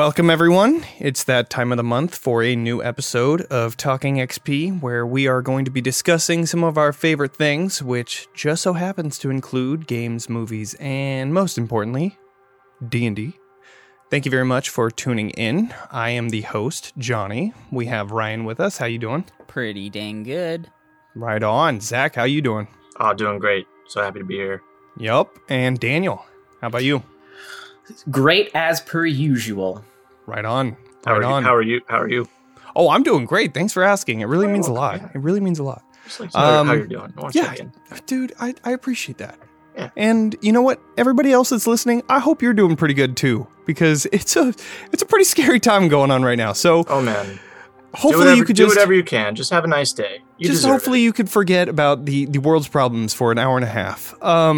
Welcome, everyone. It's that time of the month for a new episode of Talking XP, where we are going to be discussing some of our favorite things, which just so happens to include games, movies, and most importantly, D&D. Thank you very much for tuning in. I am the host, Johnny. We have Ryan with us. How you doing? Pretty dang good. Right on. Zach, how you doing? Oh, doing great. So happy to be here. Yup. And Daniel, how about you? Great as per usual. Right on. How are you? Oh, I'm doing great. Thanks for asking. It really means a lot. It really means a lot. Just like to know how you're doing. I want to check in. Dude, I appreciate that. Yeah. And you know what? Everybody else that's listening, I hope you're doing pretty good too, because it's a pretty scary time going on right now. So, oh man, hopefully you could do whatever you can. Just have a nice day. You could forget about the world's problems for an hour and a half.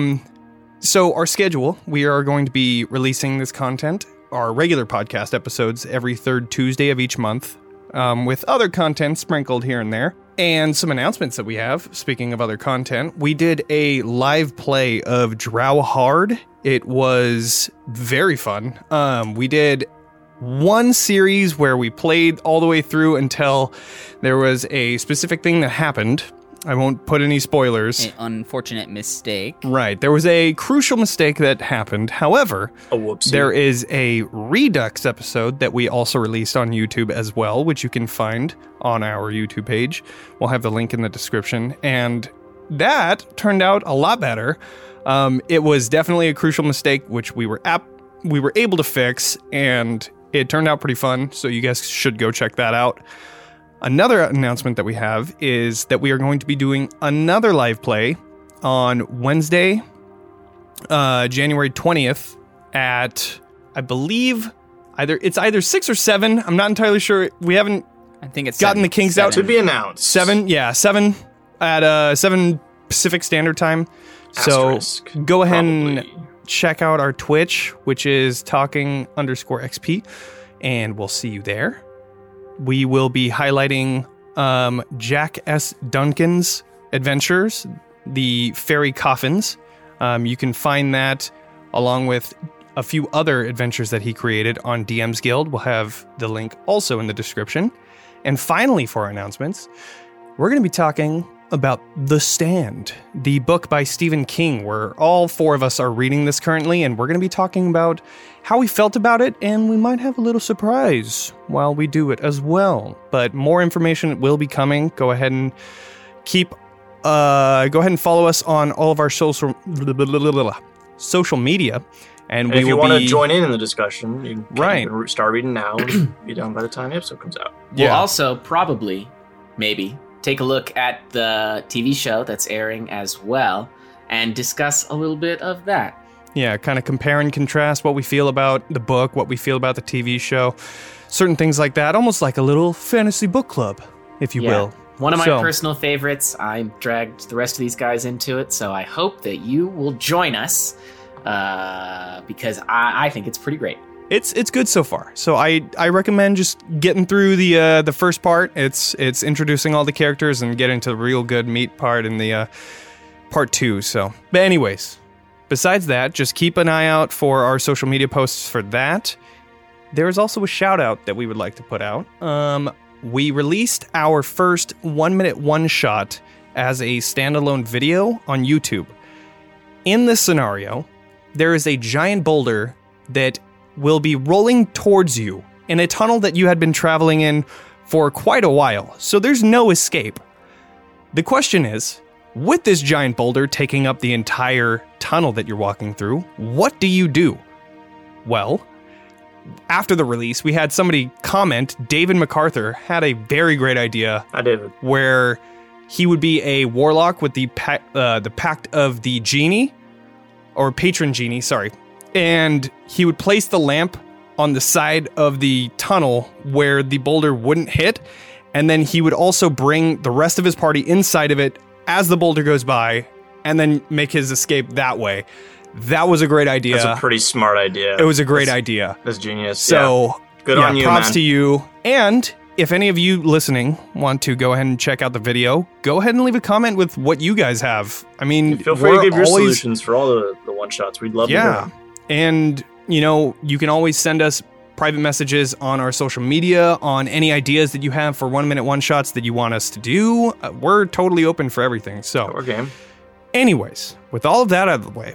So our schedule, we are going to be releasing this content, our regular podcast episodes, every third Tuesday of each month, with other content sprinkled here and there. And some announcements that we have, speaking of other content, we did a live play of Drow Hard. It was very fun. We did one series where we played all the way through until there was a specific thing that happened. I won't put any spoilers. An unfortunate mistake. Right. There was a crucial mistake that happened. However, there is a Redux episode that we also released on YouTube as well, which you can find on our YouTube page. We'll have the link in the description. And that turned out a lot better. It was definitely a crucial mistake, which we were able to fix, and it turned out pretty fun. So you guys should go check that out. Another announcement that we have is that we are going to be doing another live play on Wednesday, January 20th at, I believe, either 6 or 7. I'm not entirely sure. We haven't gotten the kinks out. To be announced. 7 at 7 Pacific Standard Time. Asterisk, so go ahead and check out our Twitch, which is talking_XP, and we'll see you there. We will be highlighting Jack S. Duncan's adventures, the Fairy Coffins. You can find that along with a few other adventures that he created on DM's Guild. We'll have the link also in the description. And finally, for our announcements, we're going to be talking about The Stand, the book by Stephen King, where all four of us are reading this currently, and we're going to be talking about how we felt about it, and we might have a little surprise while we do it as well. But more information will be coming. Go ahead and follow us on all of our social media, and if you want to join in the discussion, you can start reading now and be done by the time the episode comes out. We'll also probably, maybe, take a look at the TV show that's airing as well and discuss a little bit of that. Yeah, kind of compare and contrast what we feel about the book, what we feel about the TV show, certain things like that, almost like a little fantasy book club, if you will. One of my personal favorites. I dragged the rest of these guys into it, so I hope that you will join us because I think it's pretty great. It's good so far. So I recommend just getting through the first part. It's introducing all the characters and getting to the real good meat part in the part 2. So, but anyways, besides that, just keep an eye out for our social media posts for that. There is also a shout out that we would like to put out. We released our first 1-minute one-shot as a standalone video on YouTube. In this scenario, there is a giant boulder that will be rolling towards you in a tunnel that you had been traveling in for quite a while, so there's no escape. The question is, with this giant boulder taking up the entire tunnel that you're walking through, what do you do? Well, after the release, we had somebody comment, David MacArthur had a very great idea. Hi, David. Where he would be a warlock with the Pact of the Genie, or Patron Genie, sorry. And he would place the lamp on the side of the tunnel where the boulder wouldn't hit, and then he would also bring the rest of his party inside of it as the boulder goes by, and then make his escape that way. That was a great idea. That's a pretty smart idea. It was a great idea. That's genius. So, good on you, props man. to you. And if any of you listening want to go ahead and check out the video, go ahead and leave a comment with what you guys have. I mean, feel free to give your solutions for all the one-shots. We'd love to hear them. And, you know, you can always send us private messages on our social media on any ideas that you have for 1 minute one-shots that you want us to do. We're totally open for everything. So, We're game. anyways, with all of that out of the way,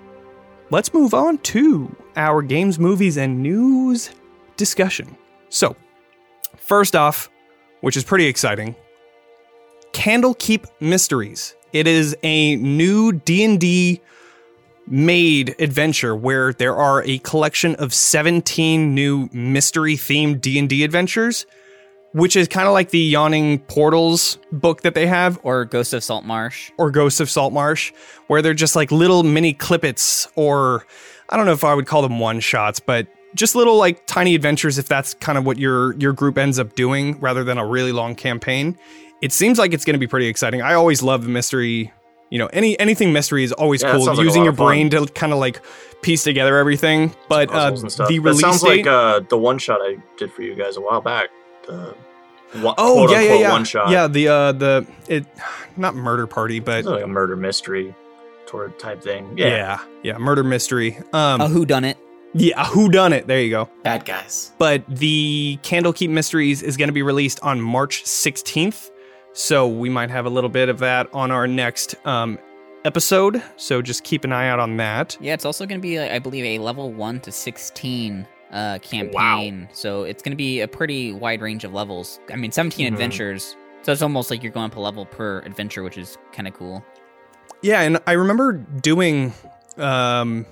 let's move on to our games, movies, and news discussion. So, first off, which is pretty exciting, Candlekeep Mysteries. It is a new D&D made adventure where there are a collection of 17 new mystery-themed D&D adventures, which is kind of like the Yawning Portals book that they have. Or Ghost of Saltmarsh. Or Ghost of Saltmarsh, where they're just like little mini clippets, or I don't know if I would call them one-shots, but just little like tiny adventures if that's kind of what your group ends up doing rather than a really long campaign. It seems like it's going to be pretty exciting. I always love the mystery. You know, anything mystery is always cool. Like using your brain to kind of like piece together everything. But the release sounds date, like the one shot I did for you guys a while back. The yeah. one shot. Yeah, the not murder party, but it's like a murder mystery sort of type thing. Yeah, murder mystery. A whodunit. Yeah, a whodunit. There you go. Bad guys. But the Candlekeep Mysteries is going to be released on March 16th. So we might have a little bit of that on our next episode. So just keep an eye out on that. Yeah, it's also going to be, I believe, a level 1 to 16 campaign. Wow. So it's going to be a pretty wide range of levels. I mean, 17 adventures. So it's almost like you're going up a level per adventure, which is kind of cool. Yeah, and I remember doing, oh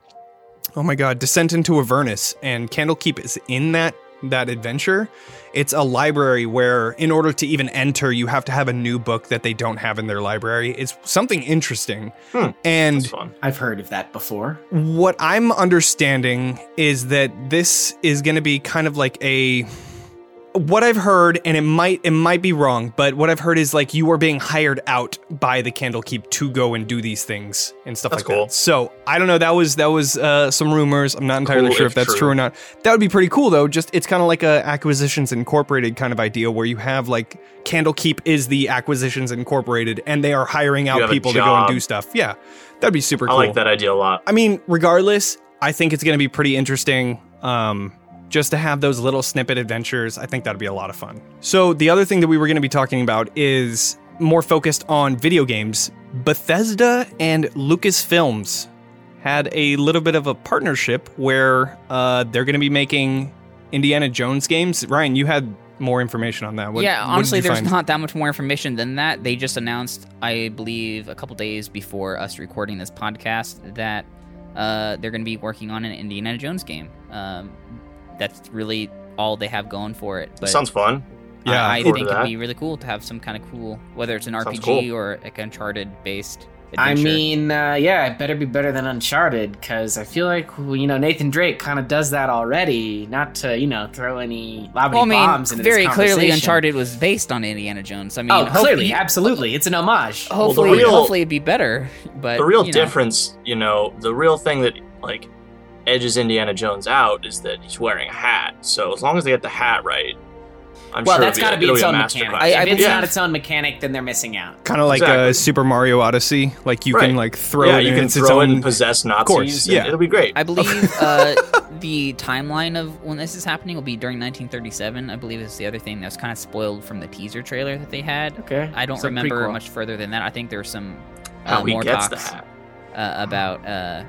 my god, Descent into Avernus, and Candlekeep is in that adventure. It's a library where in order to even enter, you have to have a new book that they don't have in their library. It's something interesting. And That's fun. I've heard of that before. what I'm understanding is that this is going to be kind of like what I've heard, and it might be wrong, but what I've heard is like you are being hired out by the Candlekeep to go and do these things and stuff That's like cool. that. So I don't know. That was some rumors. I'm not entirely Cool sure if if that's true. true or not. That would be pretty cool though. Just it's kind of like a Acquisitions Incorporated kind of idea where you have like Candlekeep is the Acquisitions Incorporated, and they are hiring You out have a people to go and job. do stuff. Yeah, that'd be super I cool. like that idea a lot. I mean, regardless, I think it's going to be pretty interesting. Just to have those little snippet adventures, I think that'd be a lot of fun. So the other thing that we were going to be talking about is more focused on video games. Bethesda and Lucasfilms had a little bit of a partnership where they're going to be making Indiana Jones games. Ryan, you had more information on that. What Honestly, did you there's find? not that much more information than that. They just announced, I believe, a couple days before us recording this podcast that they're going to be working on an Indiana Jones game. That's really all they have going for it. But Sounds fun. Yeah, I forward think to it'd that. be really cool to have some kind of cool, whether it's an Sounds RPG cool. or like Uncharted-based I adventure. mean, it better be better than Uncharted, because I feel like, Nathan Drake kind of does that already. Not to, throw any bombs into very this clearly conversation. Uncharted was based on Indiana Jones. I mean, Clearly, absolutely. It's an homage. Hopefully, real- hopefully it'd be better. But The real you know. difference, the real thing that like edges Indiana Jones out is that he's wearing a hat. So as long as they get the hat right, I'm Well, sure that's got to be its own mechanic. I If it's believe- not its own mechanic, then they're missing out. Kind of like Exactly. Super Mario Odyssey. Like you Right. can like throw Yeah, it you and can it's throw its it own and possess Nazis. course, and yeah. it'll be great. I believe the timeline of when this is happening will be during 1937. I believe is the other thing that was kind of spoiled from the teaser trailer that they had. Okay. I don't It's a remember prequel. much further than that. I think there's some How he more gets talks the hat. about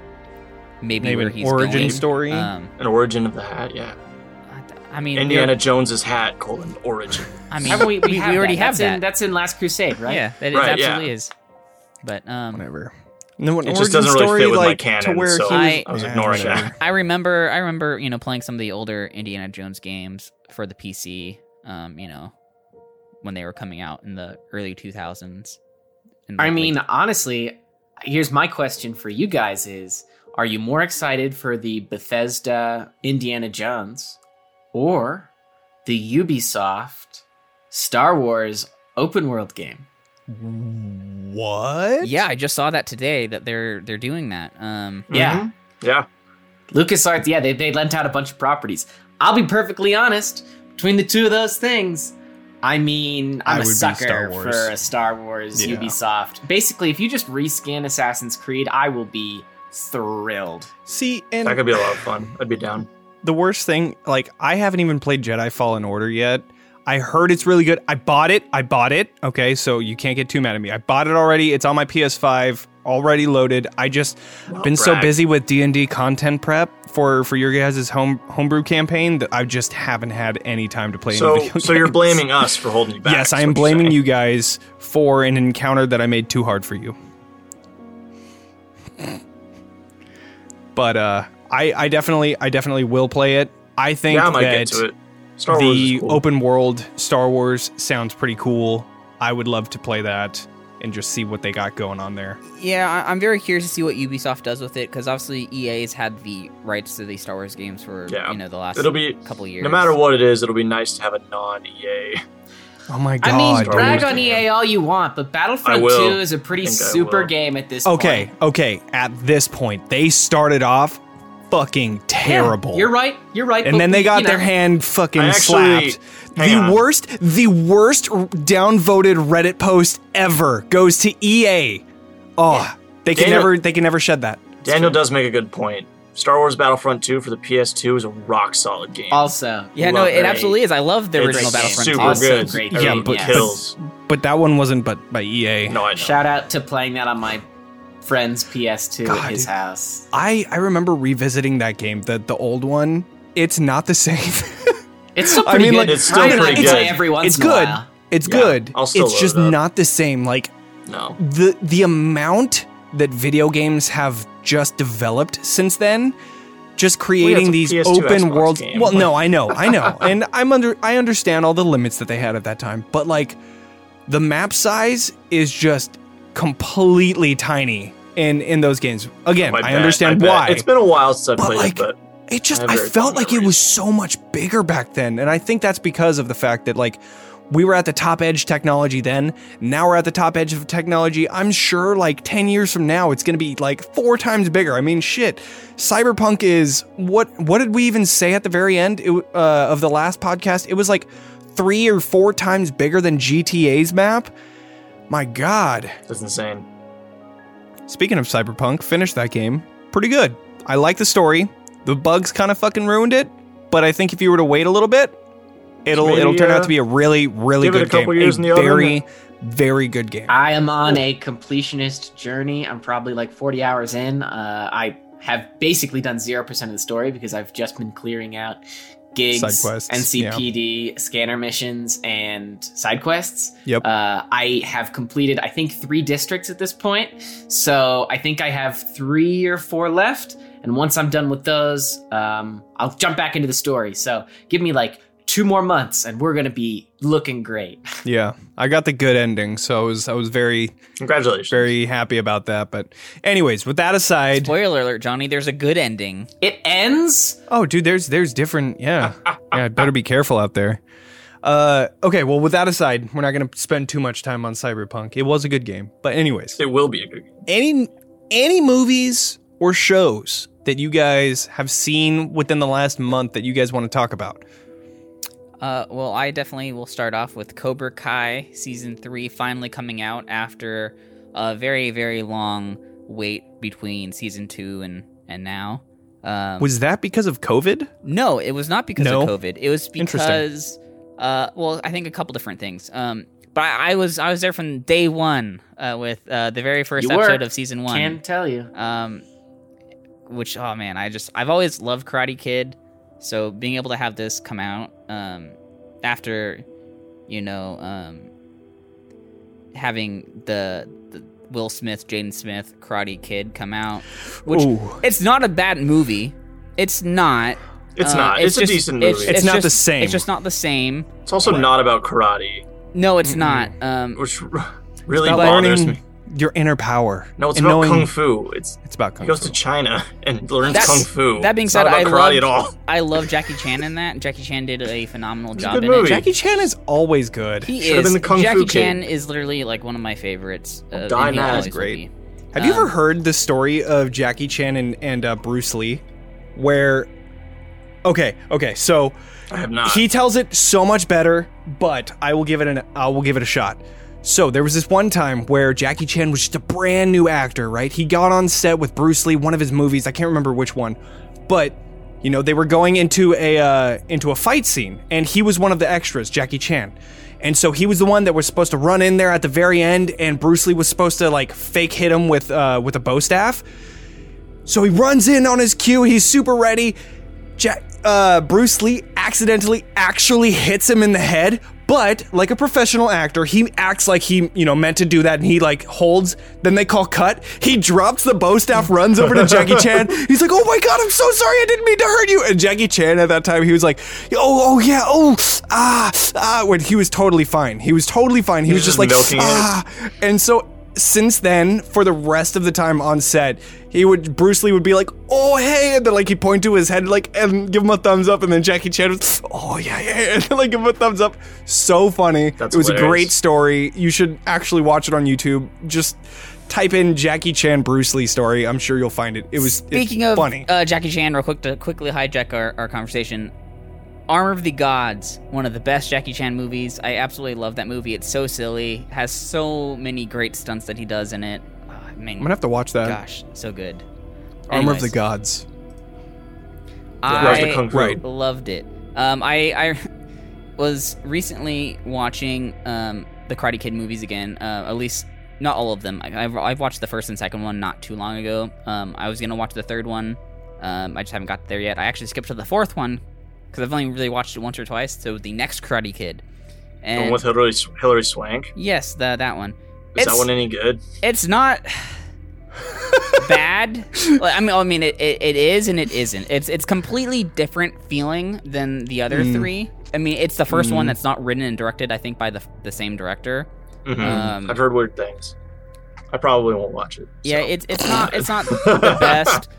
maybe maybe where an he's origin going. story. An origin of the hat, yeah. I mean, Indiana Jones's hat, origin. I mean, Haven't we already have that. That's in Last Crusade, right? Yeah, that Right, absolutely yeah. is. But Whatever. No, an It origin just doesn't really story, fit with my like, canon, to where so he I was yeah, ignoring whatever. that. I remember, playing some of the older Indiana Jones games for the PC. When they were coming out in the early 2000s. I mean, honestly, here's my question for you guys is, are you more excited for the Bethesda Indiana Jones or the Ubisoft Star Wars open world game? What? yeah, I just saw that today that they're doing that. Yeah. Yeah. LucasArts, yeah, they lent out a bunch of properties. I'll be perfectly honest, between the two of those things, I mean, I I'm a would be sucker Star Wars. for a Star Wars Yeah. Ubisoft. Basically, if you just reskin Assassin's Creed, I will be thrilled. See, and That could be a lot of fun. I'd be down. the worst thing, like, I haven't even played Jedi Fallen Order yet. I heard it's really good. I bought it. Okay, so you can't get too mad at me. I bought it already. It's on my PS5, already loaded. I just been so busy with D&D content prep for your guys' homebrew campaign that I just haven't had any time to play any video games. So you're blaming us for holding you back. Yes, I am blaming you guys for an encounter that I made too hard for you. But I definitely will play it. I think I might that get to it. Star Wars is cool. open world Star Wars sounds pretty cool. I would love to play that and just see what they got going on there. Yeah, I'm very curious to see what Ubisoft does with it, because obviously EA's had the rights to the Star Wars games for the last couple years. No matter what it is, it'll be nice to have a non-EA. Oh my god! I mean, Star brag Wars on game. EA all you want, but Battlefront 2 is a pretty super game at this point. Okay. At this point, they started off fucking terrible. Yeah, you're right. And then they got their hand fucking slapped. The worst downvoted Reddit post ever goes to EA. They can never shed that. Daniel does make a good point. Star Wars Battlefront 2 for the PS2 is a rock solid game. Also, it absolutely is. I love the original Battlefront 2. Super good. Great game. But kills. But that one wasn't by EA. No, I know. Shout out to playing that on my friend's PS2 at his house. I remember revisiting that game, the old one. It's not the same. It's still pretty good. It's still pretty good. Every once it's in a good. while. It's good. I'll still it's just load it up. not the same. Like, no. The amount that video games have just developed since then, just creating these PS2 open Xbox worlds. game. Well, no, I know, and I understand all the limits that they had at that time, but like, the map size is just completely tiny in those games. Again, I understand why. It's been a while since I played like, it, but I felt like it was so much bigger back then, and I think that's because of the fact that, like, we were at the top edge technology then. Now we're at the top edge of technology. I'm sure, like, 10 years from now, it's going to be, like, 4 times bigger. I mean, shit. Cyberpunk is... What did we even say at the very end of the last podcast? It was, like, 3 or 4 times bigger than GTA's map? My God. That's insane. Speaking of Cyberpunk, finished that game. Pretty good. I like the story. The bugs kind of fucking ruined it, but I think if you were to wait a little bit, it'll turn out to be a really, really good game. Very, very good game. I am on a completionist journey. I'm probably like 40 hours in. I have basically done 0% of the story because I've just been clearing out gigs, side quests, NCPD, scanner missions, and side quests. Yep. I have completed, I think, 3 districts at this point. So I think I have 3 or 4 left. And once I'm done with those, I'll jump back into the story. So give me like 2 more months and we're going to be looking great. Yeah, I got the good ending, so I was very congratulations, very happy about that. But anyways, with that aside, spoiler alert, Johnny, there's a good ending. It ends? Oh, dude, there's different. Yeah, better be careful out there. Okay, well, with that aside, we're not going to spend too much time on Cyberpunk. It was a good game, but anyways, it will be a good game. Any movies or shows that you guys have seen within the last month that you guys want to talk about? Well, I definitely will start off with Cobra Kai Season 3 finally coming out after a very, very long wait between Season 2 and now. Was that because of COVID? No, it was not because of COVID. It was because, well, I think a couple different things. But I was there from day one with the very first episode of Season 1. Can't tell you. Which, oh man, I've always loved Karate Kid. So being able to have this come out after, having the Will Smith, Jaden Smith Karate Kid come out, which it's not a bad movie. It's not. It's not. It's a decent movie. It's not the same. It's just not the same. It's also not about karate. No, it's not. Which really bothers me. Your inner power. No, it's about kung fu. It's about kung fu. He goes to China and learns kung fu. That being said, not about karate at all. I love Jackie Chan in that. Jackie Chan did a phenomenal job in movie. it. Jackie Chan is always good. He Should have been the kung Jackie fu Chan kid. is literally like one of my favorites. Is great. Have you ever heard the story of Jackie Chan and Bruce Lee, where? Okay, so I have not. He tells it so much better, but I will give it a shot. So there was this one time where Jackie Chan was just a brand new actor, right? He got on set with Bruce Lee, one of his movies. I can't remember which one, but they were going into a fight scene, and he was one of the extras, Jackie Chan. And so he was the one that was supposed to run in there at the very end, and Bruce Lee was supposed to like fake hit him with a bow staff. So he runs in on his cue, he's super ready. Bruce Lee accidentally actually hits him in the head, but like a professional actor, he acts like he, meant to do that, and he like holds, then they call cut. He drops the bow staff, runs over to Jackie Chan. He's like, "Oh my God, I'm so sorry, I didn't mean to hurt you." And Jackie Chan at that time, he was like, "Oh yeah, when he was totally fine. He was totally fine. He was just like, milking it. And so since then, for the rest of the time on set, Bruce Lee would be like, "Oh hey," and then like he'd point to his head like and give him a thumbs up, and then Jackie Chan was, "Oh yeah," and then like give him a thumbs up. So funny. That's it was hilarious. a great story. You should actually watch it on YouTube. Just type in Jackie Chan Bruce Lee story. I'm sure you'll find it. Speaking it's of funny. Jackie Chan, real quick to quickly hijack our conversation. Armor of the Gods, one of the best Jackie Chan movies. I absolutely love that movie. It's so silly, has so many great stunts that he does in it. I'm gonna have to watch that. Gosh, so good. Armor of Anyways, the Gods. I Right. loved it. I was recently watching the Karate Kid movies again. At least not all of them. I've watched the first and second one not too long ago. I was gonna watch the third one. I just haven't got there yet. I actually skipped to the fourth one because I've only really watched it once or twice. So the next Karate Kid. The one with Hilary Swank? Yes, that one. Is that one any good? It's not bad. I mean, it is and it isn't. It's completely different feeling than the other three. I mean, it's the first one that's not written and directed, I think, by the same director. Mm-hmm. I've heard weird things. I probably won't watch it. Yeah, so. it's not the best,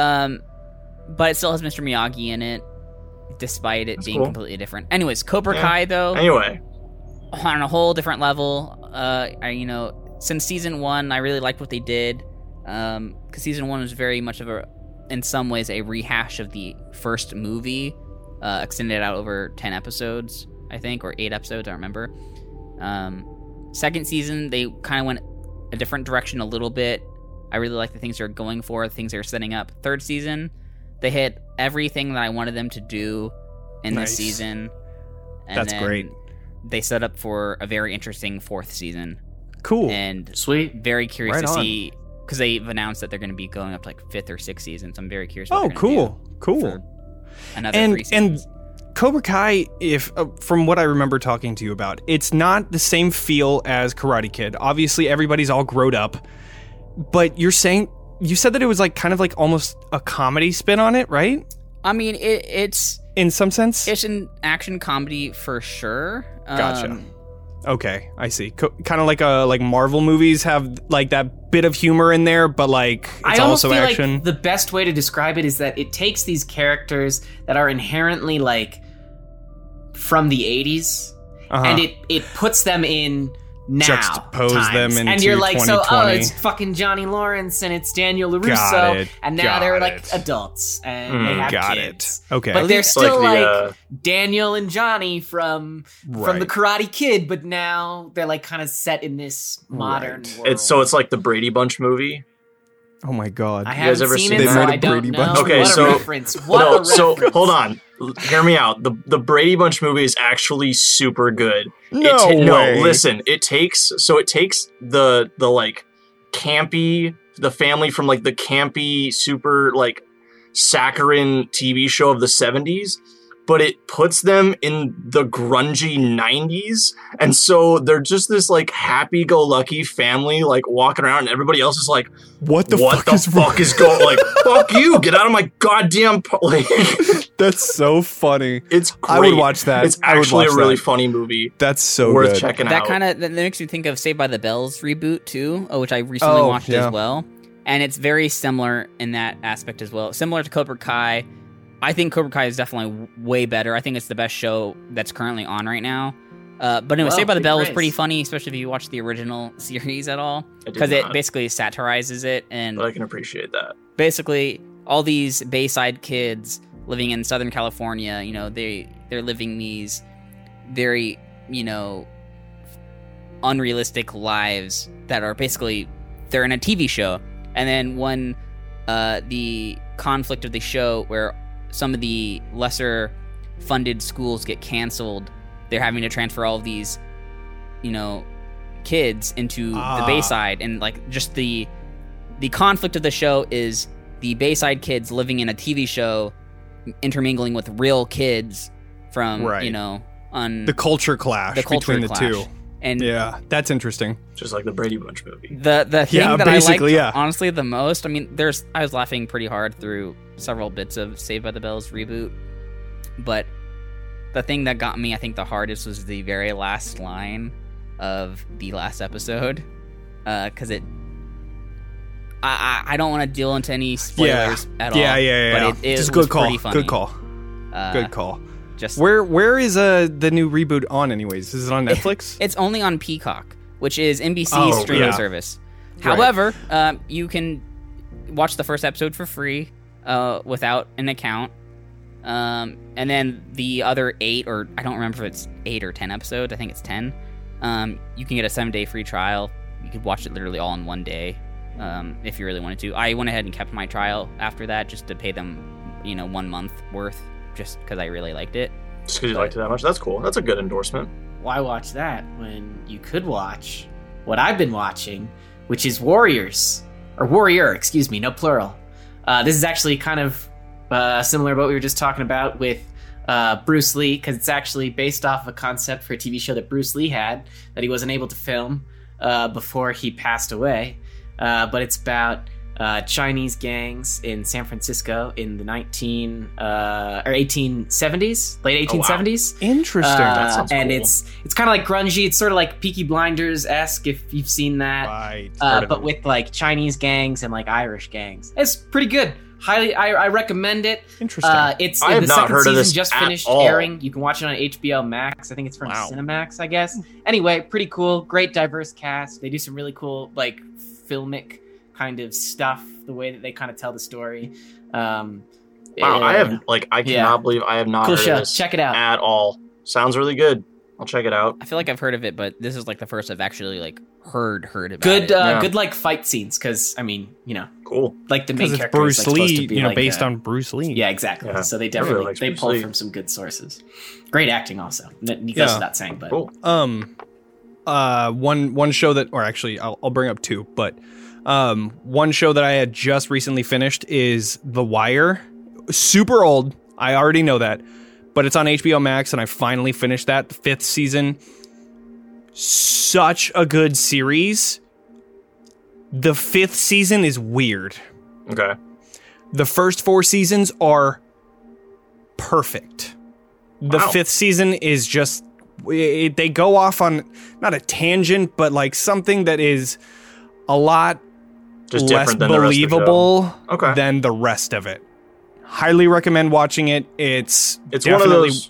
but it still has Mr. Miyagi in it, despite it being cool. completely different. Anyways, Cobra Kai though. Anyway, on a whole different level. Since season 1, I really liked what they did. Because season 1 was very much in some ways, a rehash of the first movie, extended out over 10 episodes, I think, or 8 episodes, I don't remember. Second season, they kind of went a different direction a little bit. I really like the things they're going for, the things they're setting up. Third season, they hit everything that I wanted them to do in this season. And That's great. They set up for a very interesting fourth season. Cool. And Sweet. very curious Right to on. see, because they've announced that they're going to be going up to like 5th or 6th season, so I'm very curious what Oh, they're gonna cool. do for another 3 And seasons. Cobra Kai, if from what I remember talking to you about, it's not the same feel as Karate Kid. Obviously, everybody's all grown up, but you said that it was like kind of like almost a comedy spin on it, right? I mean, it's In some sense. it's an action comedy for sure. Gotcha. Okay, I see. Kind of like Marvel movies have like that bit of humor in there, but like it's I almost also feel action. like the best way to describe it is that it takes these characters that are inherently like from the 80s and it puts them in now Juxtapose times. them and you're into like, 2020. it's fucking Johnny Lawrence and it's Daniel LaRusso, Got it, and now got they're like it. adults and they have Got kids. it. Okay. But they're It's still like like, the, Daniel and Johnny from the Right. Karate Kid, but now they're like kind of set in this modern Right. world. it's like the Brady Bunch movie. Oh my god. I guys haven't ever seen seen it, that? so They made I a don't Brady know. Bunch. Okay, what so- a reference. What a No, reference. so hold on. Hear me out. The Brady Bunch movie is actually super good. No way. No, listen. It takes the like campy, the family from like the campy super like saccharine TV show of the 70s, but it puts them in the grungy 90s, and so they're just this like happy-go-lucky family like walking around, and everybody else is like, What the what fuck is wrong? is going? Like, fuck you! Get out of my goddamn like. That's so funny. It's great. I would watch that. It's I would actually a watch really that. funny movie. That's so Worth good. checking that out. kind of that makes me think of Saved by the Bells reboot too, which I recently watched yeah. as well, and it's very similar in that aspect as well. Similar to Cobra Kai, I think Cobra Kai is definitely way better. I think it's the best show that's currently on right now. But anyway, Wow, Saved by the big Bell was praise. pretty funny, especially if you watch the original series at all, I did because it not, basically satirizes it, and but I can appreciate that. basically all these Bayside kids living in Southern California, you know, they're living these very, you know, unrealistic lives that are basically they're in a TV show, and then when the conflict of the show where some of the lesser funded schools get canceled, they're having to transfer all of these, kids into the Bayside, and like just the conflict of the show is the Bayside kids living in a TV show intermingling with real kids from on the culture clash between the two. And yeah, that's interesting. Just like the Brady Bunch movie. The thing that I liked honestly the most, I mean, I was laughing pretty hard through several bits of Saved by the Bell's reboot, but the thing that got me, I think, the hardest was the very last line of the last episode, because I don't want to deal into any spoilers at all. Yeah. But it just was good call. pretty funny. Good call. Good call. Just where is the new reboot on? Anyways, is it on Netflix? It's only on Peacock, which is NBC's streaming service. Right. However, you can watch the first episode for free without an account. And then the other 8, or I don't remember if it's 8 or 10 episodes, I think it's 10, you can get a 7-day free trial. You could watch it literally all in one day, if you really wanted to. I went ahead and kept my trial after that just to pay them, 1 month worth, just because I really liked it. Just because you liked it that much? That's cool. That's a good endorsement. Why watch that when you could watch what I've been watching, which is Warrior, excuse me, no plural. This is actually kind of similar to what we were just talking about with Bruce Lee, because it's actually based off of a concept for a TV show that Bruce Lee had that he wasn't able to film before he passed away. But it's about Chinese gangs in San Francisco in the 1870s, late 1870s. Oh, wow. Interesting. That sounds and cool. it's kind of like grungy. It's sort of like Peaky Blinders-esque, if you've seen that. Right. But with like Chinese gangs and like Irish gangs. It's pretty good. I recommend it. Interesting. The second heard of season this just at finished all. airing. You can watch it on HBO Max. I think it's from Cinemax, I guess. Anyway, pretty cool. Great diverse cast. They do some really cool like filmic kind of stuff. The way that they kind of tell the story. Wow, I cannot believe I have not Cool heard show. of this Check it out. at all. Sounds really good. I'll check it out. I feel like I've heard of it, but this is like the first I've actually like heard about Good, it. good like fight scenes, because I mean, Cool. like the main Because it's character Bruce is like, supposed Lee, to be like, based on Bruce Lee. Yeah, exactly. Yeah. So they Everybody definitely likes they Bruce pull Lee. from some good sources. Great acting also. Goes Yeah. without saying, but Cool. One show that, or actually, I'll bring up two, but one show that I had just recently finished is The Wire. Super old. I already know that, but it's on HBO Max, and I finally finished that, the 5th season. Such a good series. The 5th season is weird. Okay. The first 4 seasons are perfect. The Wow. 5th season is just, they go off on, not a tangent, but like something that is a lot Just less different than the rest of the show. believable Okay. than the rest of it. Highly recommend watching it. It's It's definitely one of those.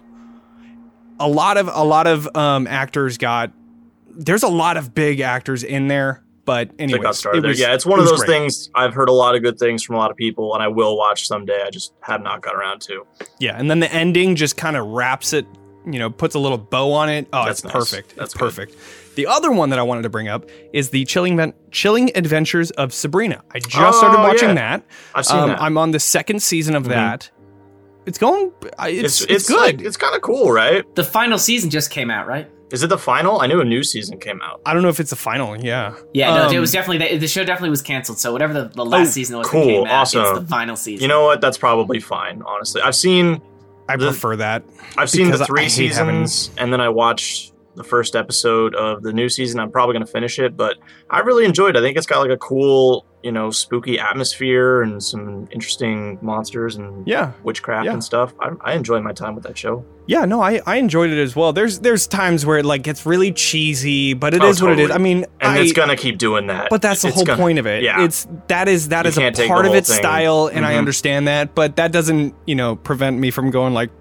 a lot of actors got. There's a lot of big actors in there, but That anyways, got started it there. was, Yeah, it's one of it was those great. things. I've heard a lot of good things from a lot of people, and I will watch someday. I just have not got around to. Yeah, and then the ending just kind of wraps it, puts a little bow on it. Oh, That's it's nice. perfect. That's It's perfect. The other one that I wanted to bring up is the Chilling Adventures of Sabrina. I just started watching that. I've seen that. I'm on the 2nd season of that. It's going. It's good. Like, it's kind of cool, right? the final season just came out, right? Is it the final? I knew a new season came out. I don't know if it's the final. Yeah. Yeah, no, it was definitely the show definitely was canceled. So whatever the last season was cool, that came out, awesome. it's the final season. You know what? That's probably fine. Honestly, I The- prefer that. I've seen Because the I 3 hate having- seasons, and then I watched the first episode of the new season. I'm probably going to finish it, but I really enjoyed it. I think it's got like a cool, spooky atmosphere and some interesting monsters and Yeah. witchcraft Yeah. and stuff. I enjoy my time with that show. Yeah, no, I enjoyed it as well. There's times where it like gets really cheesy, but it is what it is. I mean, And it's going to keep doing that. but that's the It's whole gonna- point of it. Yeah. That is a can't take part the of whole its thing. style, and I Mhm. understand that, but that doesn't, prevent me from going like,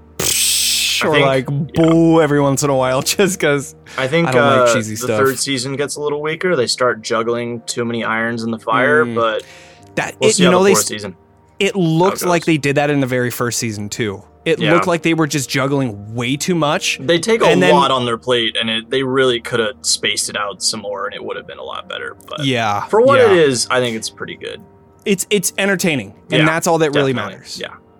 I or think- like boo every once in a while, just because. I think I don't like cheesy the stuff. 3rd season gets a little weaker. They start juggling too many irons in the fire, but That we'll see how the they 4th season. it looked goes. like they did that in the very first season too. It Yeah. looked like they were just juggling way too much. They take a And then- lot on their plate, and they really could have spaced it out some more, and it would have been a lot better. But Yeah, for what yeah. it is, I think it's pretty good. It's entertaining, and Yeah, that's all that really Definitely. matters. Yeah.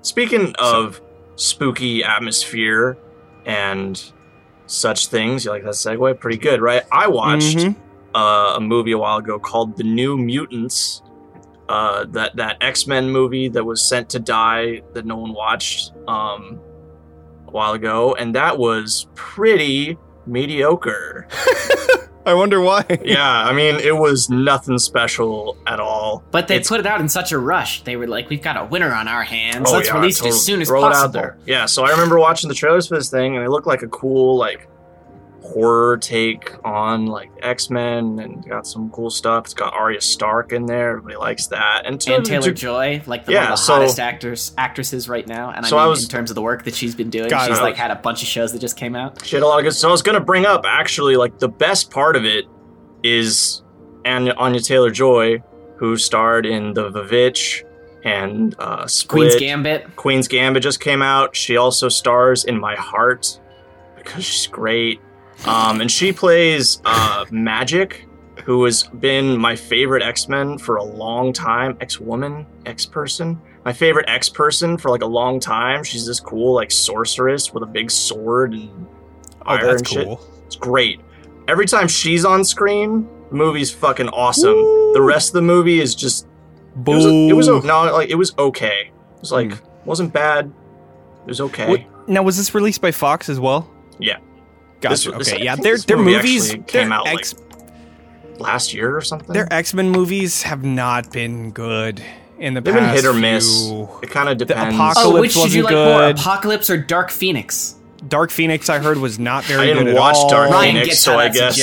Speaking of spooky atmosphere and such things, you like that segue? Pretty good, right? I watched a movie a while ago called The New Mutants. That X-Men movie that was sent to die that no one watched a while ago, and that was pretty mediocre. I wonder why. Yeah, I mean, it was nothing special at all. But they put it out in such a rush. They were like, we've got a winner on our hands. Let's release it as soon as Throw possible. it out there. Yeah, so I remember watching the trailers for this thing, and it looked like a cool, like, horror take on, like, X-Men, and got some cool stuff. It's got Arya Stark in there. Everybody likes that. And Taylor-Joy, like one of the hottest actresses right now. And I mean, in terms of the work that she's been doing, she's like had a bunch of shows that just came out. She had a lot of good. So I was going to bring up, actually, like, the best part of it is Anya Taylor-Joy, who starred in The Vivitch and Split. Queen's Gambit just came out. She also stars in My Heart because she's great. And she plays Magic, who has been my favorite X-Men for a long time. X-woman? X-person? My favorite X-person for like a long time. She's this cool like sorceress with a big sword and fire and shit. Cool. It's great. Every time she's on screen, the movie's fucking awesome. Woo! The rest of the movie is just it was okay. It was like wasn't bad. It was okay. Now, was this released by Fox as well? Yeah. Gotcha. Their movies came out like last year or something. Their X-Men movies have not been good in the past. They've been hit or miss. It kind of depends. Which did you like more, Apocalypse or Dark Phoenix? Dark Phoenix, I heard, was not very good at all. I didn't watch Dark Ryan Phoenix, so I guess.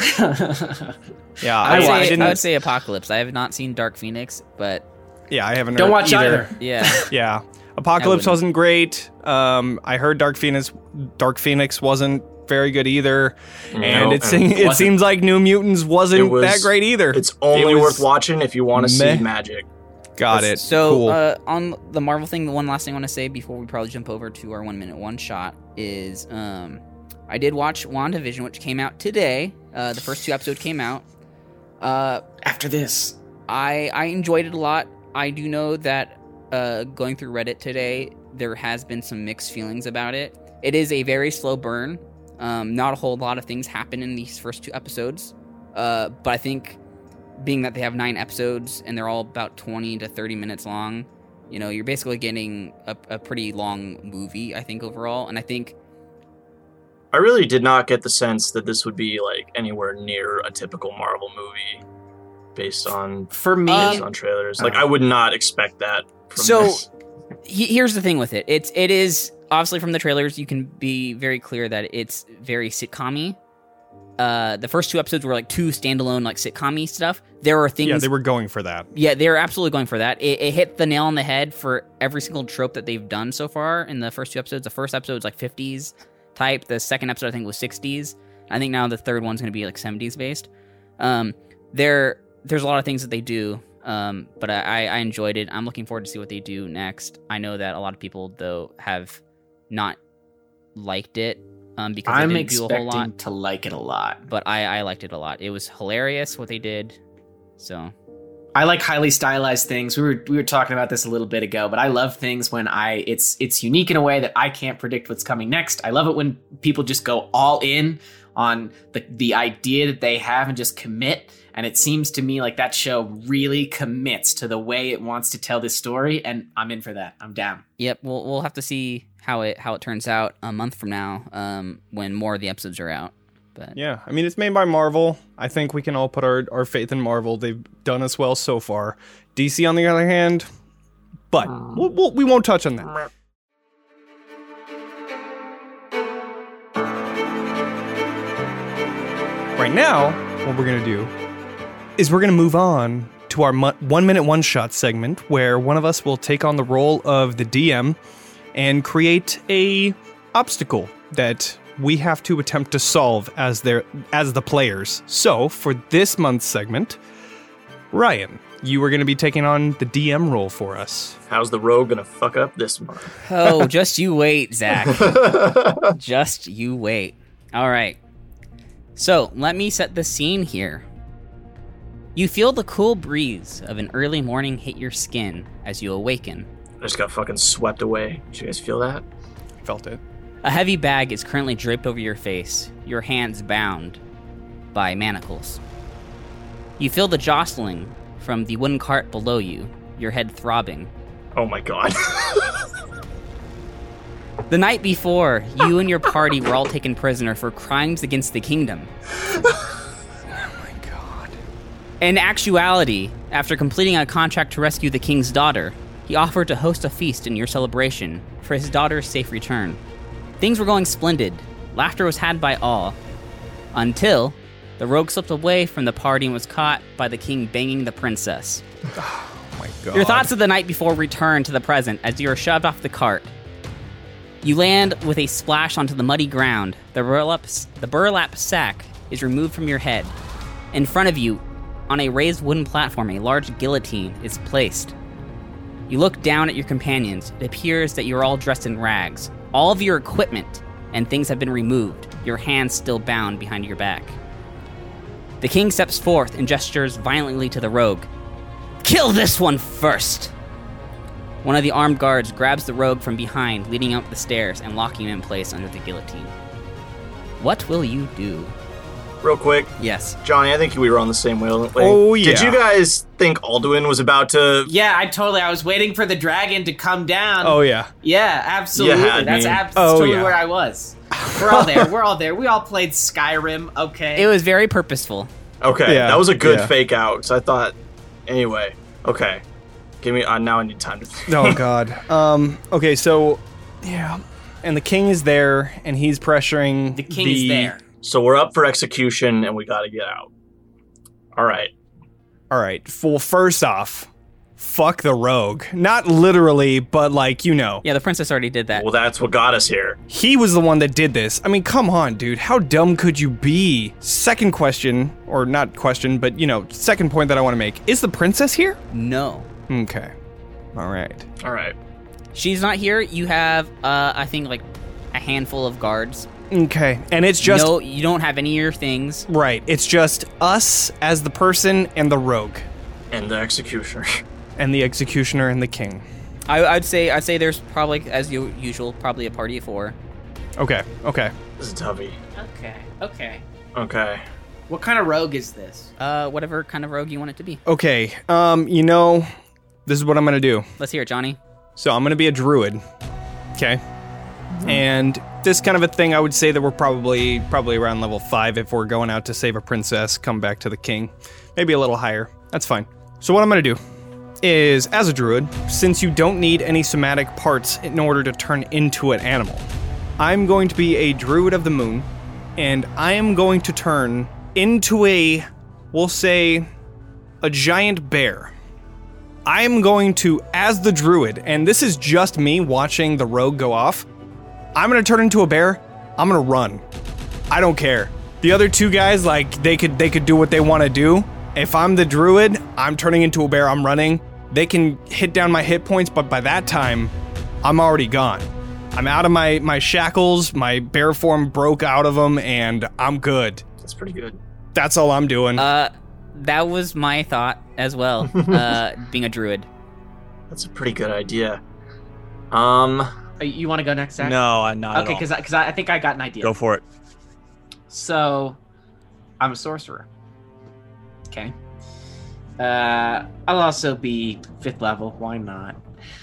Yeah, I would say Apocalypse. I have not seen Dark Phoenix, but yeah, I haven't. Don't watch either. Yeah, Apocalypse wasn't great. I heard Dark Phoenix wasn't very good either, and it seems like New Mutants wasn't that great either. It's only worth watching if you want to see magic. Got it. So cool. On the Marvel thing, the one last thing I want to say before we probably jump over to our 1 minute one shot is I did watch WandaVision, which came out today. The first 2 episodes came out. After this, I enjoyed it a lot. I do know that going through Reddit today, there has been some mixed feelings about it. It is a very slow burn. Not a whole lot of things happen in these first 2 episodes. But I think being that they have 9 episodes and they're all about 20 to 30 minutes long, you know, you're basically getting a pretty long movie, I think, overall. And I think I really did not get the sense that this would be like anywhere near a typical Marvel movie based on trailers. Like I would not expect that from this. Here's the thing with it. It is obviously from the trailers you can be very clear that it's very sitcom-y. The first 2 episodes were like 2 standalone like sitcom-y stuff. There are things. Yeah, they were going for that. Yeah, they were absolutely going for that. It hit the nail on the head for every single trope that they've done so far in the first 2 episodes. The first episode was like 50s type. The second episode I think was 60s. I think now the third one's going to be like 70s based. There's a lot of things that they do. But I enjoyed it. I'm looking forward to see what they do next. I know that a lot of people though have not liked it. Because I'm they didn't do a whole lot. expecting to like it a lot. But I liked it a lot. It was hilarious what they did. So I like highly stylized things. We were talking about this a little bit ago, but I love things when it's unique in a way that I can't predict what's coming next. I love it when people just go all in on the idea that they have and just commit. And it seems to me like that show really commits to the way it wants to tell this story, and I'm in for that. I'm down. Yep, we'll have to see how it turns out a month from now, when more of the episodes are out. But yeah, I mean, it's made by Marvel. I think we can all put our faith in Marvel. They've done us well so far. DC, on the other hand, but we won't touch on that. Right now, what we're gonna do is we're gonna move on to our 1 minute one shot segment, where one of us will take on the role of the DM and create a obstacle that we have to attempt to solve as the players. So, for this month's segment, Ryan, you are going to be taking on the DM role for us. How's the rogue going to fuck up this month? Oh, just you wait, Zach. Just you wait. All right. So, let me set the scene here. You feel the cool breeze of an early morning hit your skin as you awaken. just got fucking swept away. Did you guys feel that? Felt it. A heavy bag is currently draped over your face, your hands bound by manacles. You feel the jostling from the wooden cart below you, your head throbbing. Oh my god. The night before, you and your party were all taken prisoner for crimes against the kingdom. Oh my god. In actuality, after completing a contract to rescue the king's daughter, he offered to host a feast in your celebration for his daughter's safe return. Things were going splendid. Laughter was had by all. Until the rogue slipped away from the party and was caught by the king banging the princess. Oh my god. Your thoughts of the night before return to the present as you are shoved off the cart. You land with a splash onto the muddy ground. The burlap sack is removed from your head. In front of you, on a raised wooden platform, a large guillotine is placed. You look down at your companions. It appears that you're all dressed in rags. All of your equipment and things have been removed, your hands still bound behind your back. The king steps forth and gestures violently to the rogue. Kill this one first! One of the armed guards grabs the rogue from behind, leading up the stairs and locking him in place under the guillotine. What will you do? Real quick, Yes. Johnny, I think we were on the same wavelength. Oh, yeah. Did you guys think Alduin was about to... Yeah, I was waiting for the dragon to come down. Oh yeah. Yeah, absolutely. You had That's me. absolutely Oh, yeah. where I was. We're all there. We're all there. We all played Skyrim. Okay. It was very purposeful. Okay, Yeah, that was a good yeah. fake out, because I thought... Anyway, okay. Give me... now I need time to think. Oh god. Okay, so yeah. And the king is there and he's pressuring the king is there. So we're up for execution, and we gotta get out. All right. All right. Well, first off, fuck the rogue. Not literally, but like, you know. Yeah, the princess already did that. Well, that's what got us here. He was the one that did this. I mean, come on, dude. How dumb could you be? Second question, or not question, but, you know, second point that I want to make. Is the princess here? No. Okay. All right. All right. She's not here. You have, I think, like, a handful of guards. Okay. And it's just... No, you don't have any of your things. Right. It's just us as the person and the rogue. And the executioner. And the executioner and the king. I'd say there's probably, as usual, probably a party of 4. Okay. Okay. This is Tubby. Okay. Okay. What kind of rogue is this? Whatever kind of rogue you want it to be. Okay. You know, this is what I'm going to do. Let's hear it, Johnny. So I'm going to be a druid. Okay. And this kind of a thing, I would say that we're probably around level 5 if we're going out to save a princess, come back to the king. Maybe a little higher. That's fine. So what I'm going to do is, as a druid, since you don't need any somatic parts in order to turn into an animal, I'm going to be a druid of the moon, and I am going to turn into we'll say, a giant bear. I am going to, as the druid, and this is just me watching the rogue go off, I'm going to turn into a bear. I'm going to run. I don't care. The other two guys, like, they could do what they want to do. If I'm the druid, I'm turning into a bear, I'm running. They can hit down my hit points, but by that time, I'm already gone. I'm out of my shackles, my bear form broke out of them, and I'm good. That's pretty good. That's all I'm doing. That was my thought as well, being a druid. That's a pretty good idea. You want to go next, Zach? No, I'm not. Okay, because I think I got an idea. Go for it. So, I'm a sorcerer. Okay. I'll also be 5th level. Why not?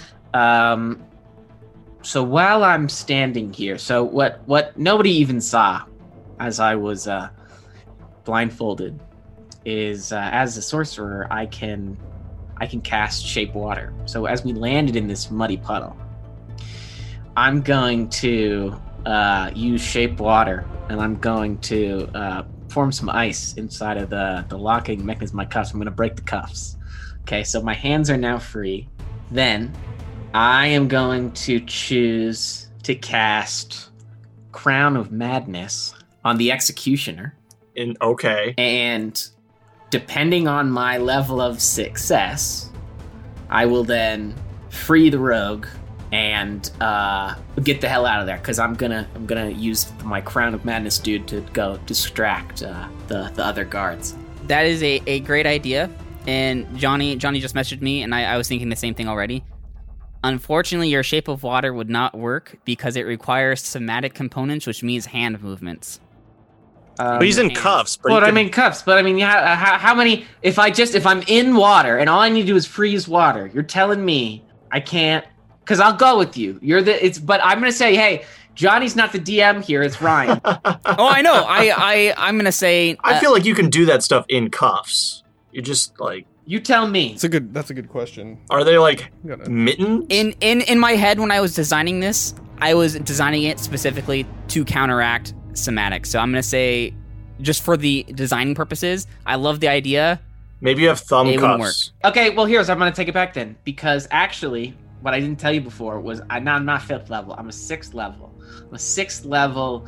So while I'm standing here, so what nobody even saw, as I was blindfolded, is as a sorcerer I can cast Shape Water. So as we landed in this muddy puddle, I'm going to use Shape Water, and I'm going to form some ice inside of the locking mechanism of my cuffs. I'm going to break the cuffs. Okay, so my hands are now free. Then I am going to choose to cast Crown of Madness on the Executioner. Okay. And depending on my level of success, I will then free the rogue and get the hell out of there, because I'm gonna use my Crown of Madness dude to go distract the other guards. That is a great idea. And Johnny just messaged me, and I was thinking the same thing already. Unfortunately, your Shape of Water would not work because it requires somatic components, which means hand movements. But he's in cuffs. But Well, I mean cuffs, but I mean, yeah. How many? If I'm in water and all I need to do is freeze water, you're telling me I can't? Because I'll go with you. But I'm gonna say, hey, Johnny's not the DM here. It's Ryan. Oh, I know. I'm gonna say. I feel like you can do that stuff in cuffs. You just like. You tell me. That's a good question. Are they like mittens? In my head when I was designing this, I was designing it specifically to counteract somatic. So I'm gonna say, just for the designing purposes, I love the idea. Maybe you have thumb It wouldn't cuffs. Okay, well, I'm gonna take it back then, because actually, what I didn't tell you before was I'm not 5th level. I'm a 6th level. I'm a 6th level.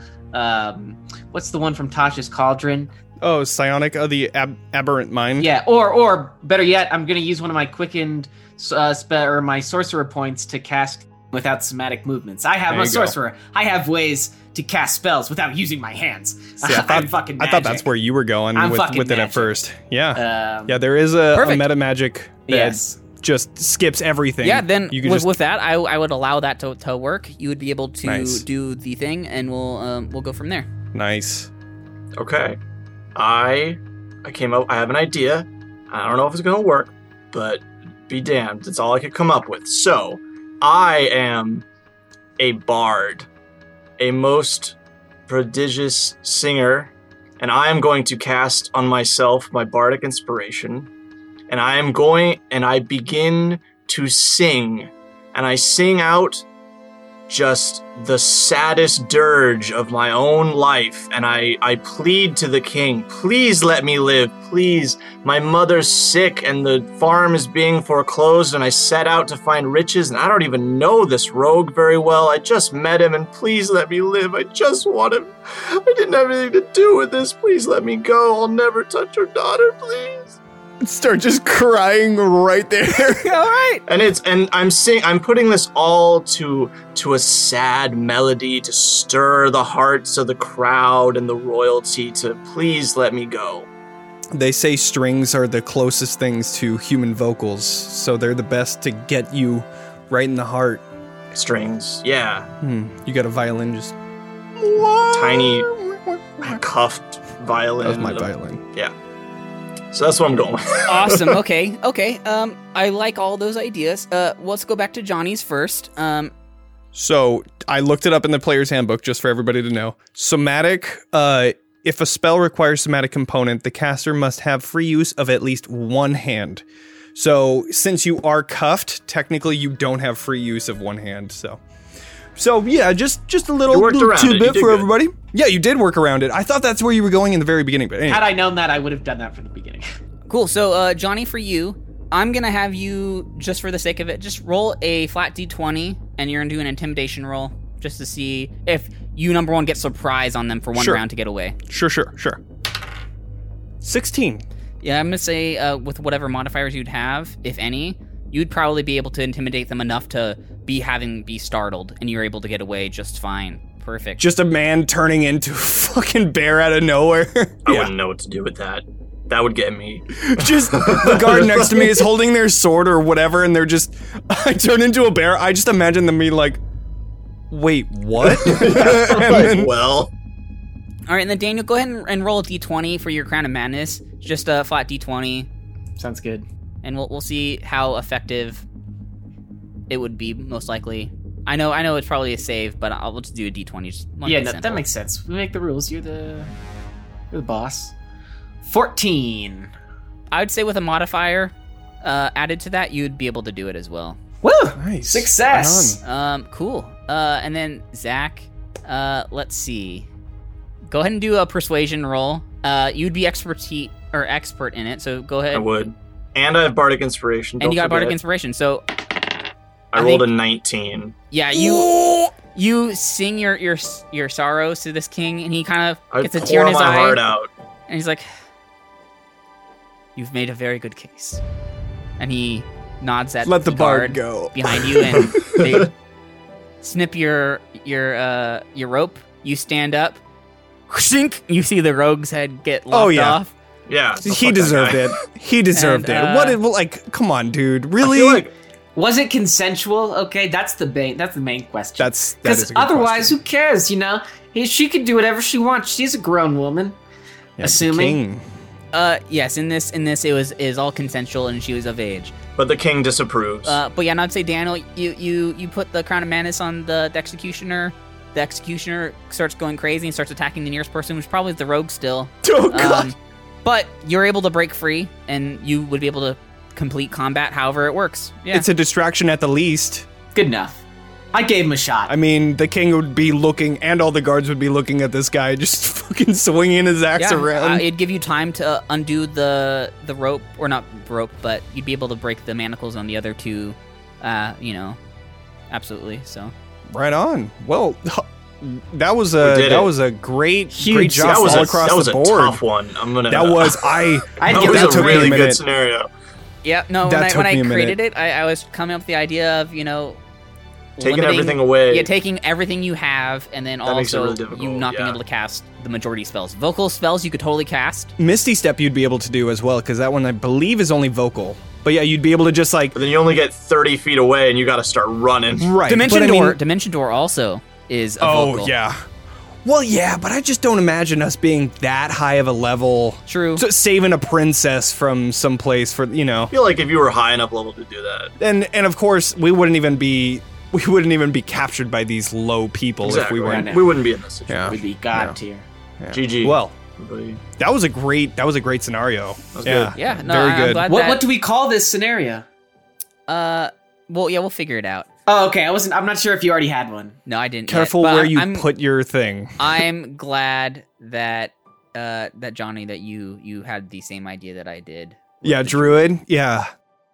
What's the one from Tasha's Cauldron? Oh, psionic, the aberrant mind. Yeah, or better yet, I'm gonna use one of my quickened my sorcerer points to cast without somatic movements. I'm a sorcerer. I have ways to cast spells without using my hands. See, I'm fucking magic. I thought that's where you were going I'm with fucking it at magic. first. Yeah. Yeah, There is a Perfect. meta magic that Yes. just skips everything. Yeah, then you can with that, I would allow that to work. You would be able to Nice. do the thing, and we'll go from there. Nice. Okay. I came up. I have an idea. I don't know if it's gonna work, but be damned. It's all I could come up with. So, I am a bard, a most prodigious singer, and I am going to cast on myself my bardic inspiration, and I begin to sing, and I sing out just the saddest dirge of my own life, and I plead to the king, please let me live, please. My mother's sick and the farm is being foreclosed, and I set out to find riches, and I don't even know this rogue very well. I just met him, and please let me live. I just want him. I didn't have anything to do with this. Please let me go. I'll never touch your daughter, please. Start just crying right there. All right. And I'm putting this all to a sad melody to stir the hearts of the crowd and the royalty to please let me go. They say strings are the closest things to human vocals, so they're the best to get you right in the heart. Strings, yeah. You got a violin, just Tiny cuffed violin. that was my violin. Yeah. So that's what I'm going with. Awesome. Okay. I like all those ideas. Let's go back to Johnny's first. So I looked it up in the player's handbook just for everybody to know. Somatic, if a spell requires somatic component, the caster must have free use of at least one hand. So since you are cuffed, technically you don't have free use of one hand. So yeah, just a little You worked around it. You tidbit did for good. everybody. Yeah, you did work around it. I thought that's where you were going in the very beginning, but anyway. Had I known that, I would have done that from the beginning. Cool. So Johnny, for you, I'm gonna have you, just for the sake of it, just roll a flat d20, and you're gonna do an intimidation roll just to see if you, number one, get surprise on them for one Sure. round to get away. Sure. 16. Yeah, I'm gonna say with whatever modifiers you'd have, if any, you'd probably be able to intimidate them enough to be startled, and you're able to get away just fine. Perfect. Just a man turning into a fucking bear out of nowhere. I wouldn't know what to do with that. That would get me. Just the guard next to me is holding their sword or whatever, and they're just, I turn into a bear. I just imagine them being like, wait, what? And then- Well, All right, and then Daniel, go ahead and roll a d20 for your Crown of Madness. Just a flat d20, Sounds good. and we'll see how effective it would be. Most likely, I know it's probably a save, but we'll just do a d20. Just Yeah, no, that makes sense. We make the rules. You're the boss. 14. I would say with a modifier added to that, you'd be able to do it as well. Woo! Nice. Success. Cool. And then Zach, let's see. Go ahead and do a persuasion roll. You'd be expert in it, so go ahead. I would. And I have bardic inspiration. And don't you got bardic forget. inspiration, so I rolled a 19. yeah, you sing your sorrows to this king, and he kind I of gets a tear pour in his my eye, heart out. and he's like, "You've made a very good case." And he nods at Let the bard guard go. behind you, and they snip your rope. You stand up. Shink! You see the rogue's head get lopped off. Yeah. so He fuck that deserved guy. it. He deserved And, it. What? Come on, dude. I Really? feel like Was it consensual? Okay, that's the main question. That is Because a good otherwise, question. who cares? You know, she could do whatever she wants. She's a grown woman. Yeah, assuming. the king. Yes, in this it is all consensual and she was of age. But the king disapproves. But yeah, and I'd say Daniel, you put the crown of madness on the executioner. The executioner starts going crazy and starts attacking the nearest person, which probably is the rogue still. Oh god. But you're able to break free, and you would be able to complete combat however it works. Yeah. It's a distraction at the least. Good enough. I gave him a shot. I mean, the king would be looking, and all the guards would be looking at this guy just fucking swinging his axe around. It'd give you time to undo the rope, or not rope, but you'd be able to break the manacles on the other two, absolutely, so. Right on. Well, that was a great job all across that was the a board. tough one. That was that was a really good scenario. Yeah, no, That when took me I a created minute. it, I was coming up with the idea of, Taking everything away. Yeah, taking everything you have, and then That makes it also really difficult, you not being yeah. able to cast the majority of spells. Vocal spells you could totally cast. Misty Step you'd be able to do as well, because that one I believe is only vocal. But yeah, you'd be able to just like... But then you only get 30 feet away and you got to start running. Right. Dimension but I Door. mean- Dimension Door also is a Oh, vocal. yeah. Well, yeah, but I just don't imagine us being that high of a level. True. So saving a princess from someplace for, I feel like if you were high enough level to do that. And of course, we wouldn't even be captured by these low people if we weren't. Yeah. We wouldn't be in this situation. Yeah. We'd be god tier. Yeah. GG. Well, Everybody. that was a great scenario. was Yeah. good. Yeah, no, very I'm good. glad What that, do we call this scenario? well, yeah, we'll figure it out. Oh, okay. I'm not sure if you already had one. No, I didn't. Careful yet, but where you I'm, put your thing. I'm glad that that Johnny, that you had the same idea that I did. Yeah, druid. Yeah.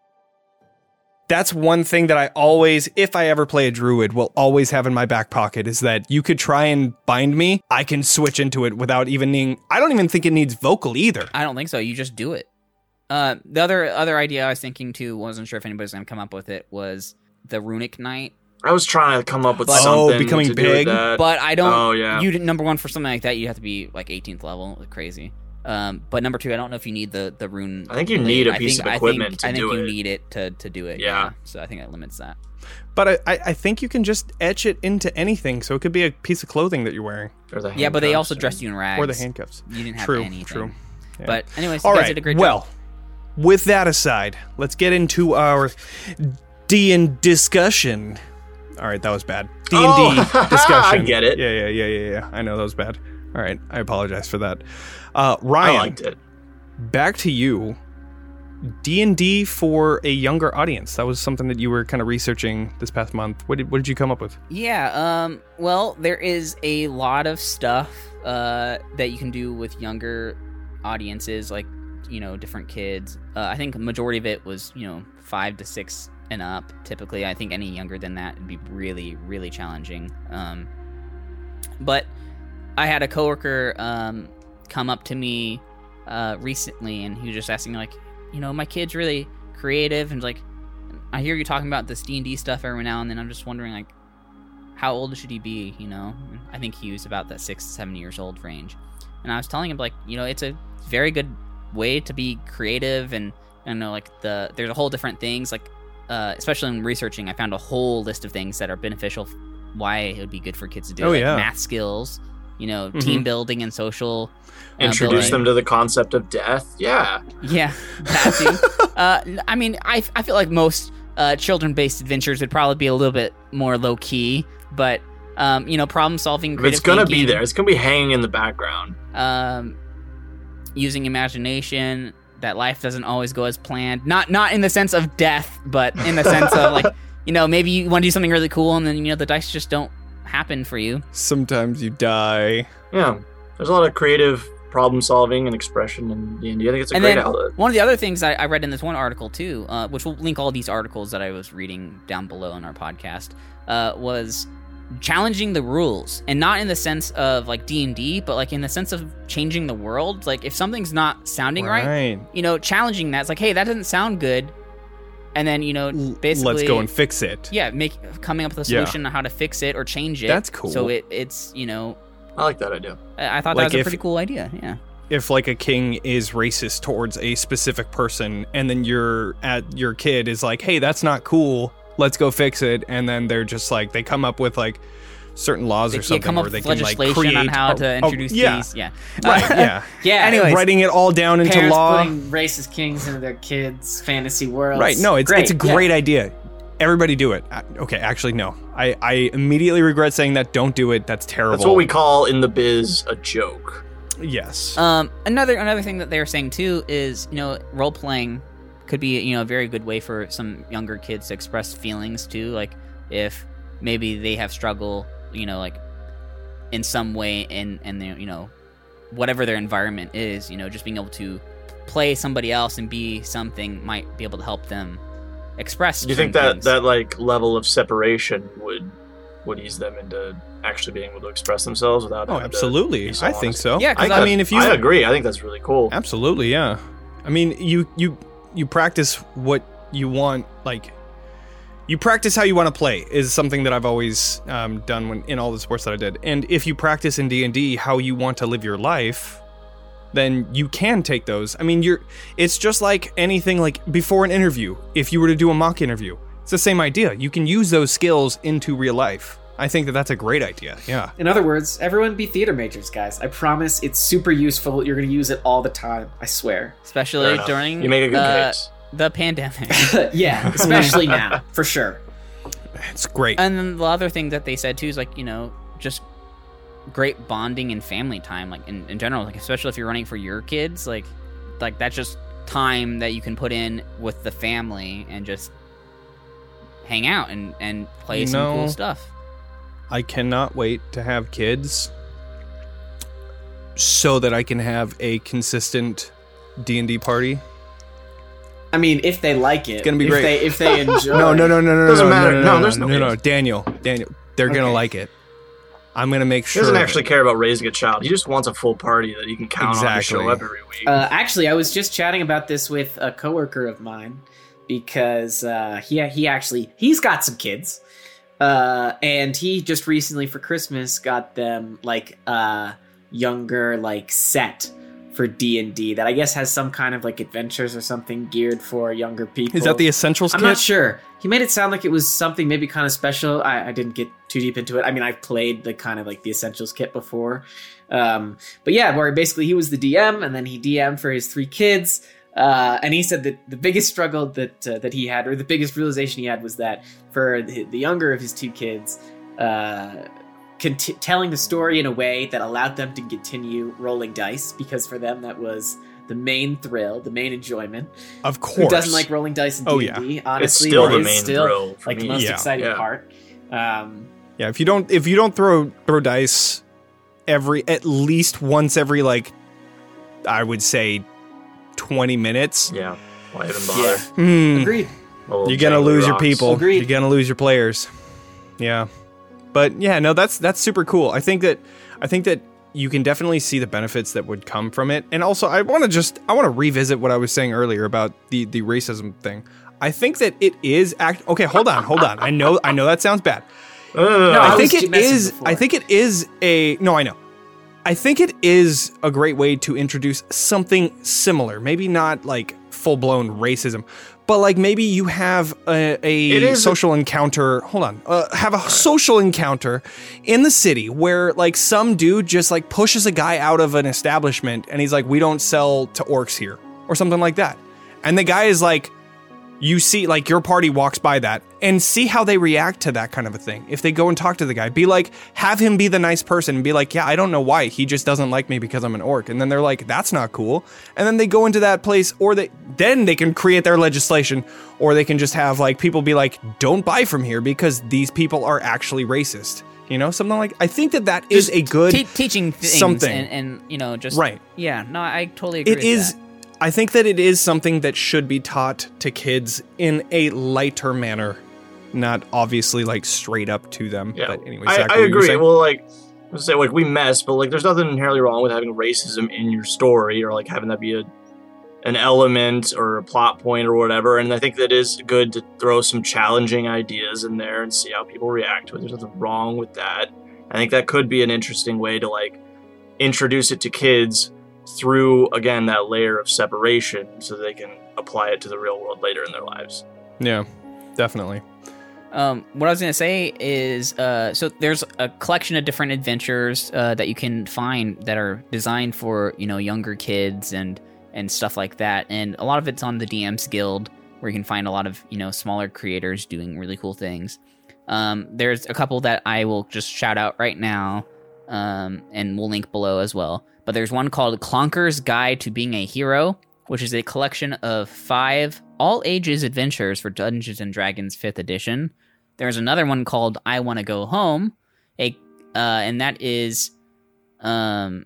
That's one thing that I always, if I ever play a druid, will always have in my back pocket is that you could try and bind me. I can switch into it without even needing, I don't even think it needs vocal either. I don't think so. You just do it. The other idea I was thinking too, wasn't sure if anybody's gonna come up with it, was the Runic Knight. I was trying to come up with But- something becoming to do with big? that. But I don't. Oh, yeah. You number one for something like that, you have to be like 18th level, crazy. But number two, I don't know if you need the rune. I think you blade. need a I piece think- of I equipment think, to I think do you it. need it to do it. Yeah. So I think that limits that. But I think you can just etch it into anything. So it could be a piece of clothing that you're wearing. Yeah, Or the but they handcuffs also and- dressed you in rags. Or the handcuffs. You didn't have True, anything. true. Yeah. But anyways, All you guys right. did a great Well, job. with that aside, let's get into our D&D discussion. All right, that was bad. D&D Oh, discussion. I get it. Yeah. I know that was bad. All right, I apologize for that. I Ryan, liked it. back to you. D&D for a younger audience. That was something that you were kind of researching this past month. What did you come up with? Yeah, well, there is a lot of stuff that you can do with younger audiences, like, different kids. I think a majority of it was, 5 to 6 and up. Typically, I think any younger than that would be really, really challenging. But I had a coworker come up to me recently, and he was just asking, like, my kid's really creative, and like, I hear you talking about this D&D stuff every now and then. I'm just wondering, like, how old should he be? And I think he was about that 6 to 7 years old range. And I was telling him, like, it's a very good way to be creative, and like there's a whole different things, like especially in researching, I found a whole list of things that are beneficial, why it would be good for kids to do. Oh, like yeah. math skills, team building and social. Introduce building. them to the concept of death. Yeah. Yeah, that too. I mean, I feel like most children-based adventures would probably be a little bit more low-key, but problem solving, If creative it's gonna be thinking, there. It's gonna be hanging in the background. using imagination, that life doesn't always go as planned. Not in the sense of death, but in the sense of, like, maybe you want to do something really cool, and then the dice just don't happen for you. Sometimes you die. Yeah. There's a lot of creative problem solving and expression in D&D. I think it's a And great then outlet. one of the other things I read in this one article too, which we'll link all these articles that I was reading down below in our podcast, was challenging the rules, and not in the sense of like D&D, but like in the sense of changing the world. Like, if something's not sounding right, challenging that. It's like, hey, that doesn't sound good, and then basically Let's go and fix it. yeah, coming up with a solution on how to fix it or change it. That's cool. So it's I like that idea. I thought Like, that was a if- pretty cool idea. Yeah. If like a king is racist towards a specific person, and then your kid is like, hey, that's not cool, let's go fix it, and then they're just like they come up with like certain laws or something, come up where they with can like legislation create on how to introduce yeah. these. Yeah, Right. Yeah. Yeah. Anyways, Writing it all down into Parents law. putting racist kings into their kids' fantasy worlds. Right. No, it's a Yeah. great idea. Everybody do it. Okay, actually, no. I immediately regret saying that. Don't do it. That's terrible. That's what we call in the biz a joke. Yes. Another thing that they were saying too is, role playing could be, a very good way for some younger kids to express feelings too. Like if maybe they have struggle, like in some way in whatever their environment is, just being able to play somebody else and be something might be able to help them express. Do you think certain that things. like level of separation would ease them into actually being able to express themselves without? Oh, having to absolutely. be so I think honest? so. Yeah, 'cause I mean, if you, I agree. I think that's really cool. absolutely, yeah. I mean, you practice what you want. Like, you practice how you want to play is something that I've always done in all the sports that I did. And if you practice in D&D how you want to live your life, then you can take those. I mean, it's just like anything. Like before an interview, if you were to do a mock interview, it's the same idea. You can use those skills into real life. I think that that's a great idea. Yeah. In other words, everyone be theater majors, guys. I promise it's super useful. You're going to use it all the time. I swear. Fair especially enough. during You make a good case. the pandemic. Yeah, especially now, for sure. It's great. And then the other thing that they said too is like, just great bonding and family time, like in general, like especially if you're running for your kids, like that's just time that you can put in with the family and just hang out and play some cool stuff. I cannot wait to have kids so that I can have a consistent D&D party. I mean, if they like it, It's gonna be if great. If they enjoy, No. Doesn't matter. No, there's no no. kids. Daniel, they're gonna Okay. like it. I'm gonna make He sure. doesn't actually care about raising a child. He just wants a full party that he can count on to Exactly. show up every week. Actually, I was just chatting about this with a coworker of mine because he's got some kids, and he just recently for Christmas got them like younger like set for D&D that I guess has some kind of like adventures or something geared for younger people. Is that the Essentials I'm kit? not sure. He made it sound like it was something maybe kind of special. I didn't get too deep into it. I mean, I've played the kind of like the Essentials kit before. But yeah, where basically he was the DM and then he DM'd for his 3 kids. And he said that the biggest struggle that he had, or the biggest realization he had, was that for the younger of his 2 kids, telling the story in a way that allowed them to continue rolling dice, because for them that was the main thrill, the main enjoyment. Of course. Who doesn't like rolling dice in D&D? Oh, yeah. Honestly, still it the is main still thrill for like me. the most Yeah. exciting Yeah. part. Yeah, if you don't throw dice at least once every like, I would say 20 minutes. Yeah. Why even bother? Yeah. Agreed. Old You're gonna jangly lose your rocks. people. Agreed. You're gonna lose your players. Yeah, but yeah, no, that's super cool. I think that you can definitely see the benefits that would come from it. And also, I want to revisit what I was saying earlier about the racism thing. I think that it is okay. Hold on. I know that sounds bad. No, I I think was it messing is. before. I think it is I know. I think it is a great way to introduce something similar. Maybe not like full blown racism, but like maybe you have a social encounter. Hold on, have a social encounter in the city where like some dude just like pushes a guy out of an establishment and he's like, "We don't sell to orcs here," or something like that, and the guy is like. You see, like, your party walks by that and see how they react to that kind of a thing. If they go and talk to the guy, be like, have him be the nice person and be like, yeah, I don't know why. He just doesn't like me because I'm an orc. And then they're like, that's not cool. And then they go into that place, or then they can create their legislation, or they can just have, like, people be like, don't buy from here because these people are actually racist. You know, something like, I think that is a good teaching things something. and just Right. Yeah, no, I totally agree. It with is. that. I think that it is something that should be taught to kids in a lighter manner, not obviously like straight up to them. Yeah, But anyway, I Zach, what were you agree. saying? Well, like, let's say like we mess, but like, there's nothing inherently wrong with having racism in your story or like having that be an element or a plot point or whatever. And I think that is good to throw some challenging ideas in there and see how people react to it. There's nothing wrong with that. I think that could be an interesting way to like introduce it to kids through, again, that layer of separation so they can apply it to the real world later in their lives. Yeah, definitely. What I was going to say is, so there's a collection of different adventures that you can find that are designed for, younger kids and stuff like that. And a lot of it's on the DMs Guild, where you can find a lot of, smaller creators doing really cool things. There's a couple that I will just shout out right now, and we'll link below as well. But there's one called Clonker's Guide to Being a Hero, which is a collection of 5 all-ages adventures for Dungeons & Dragons 5th edition. There's another one called I Want to Go Home, and that is a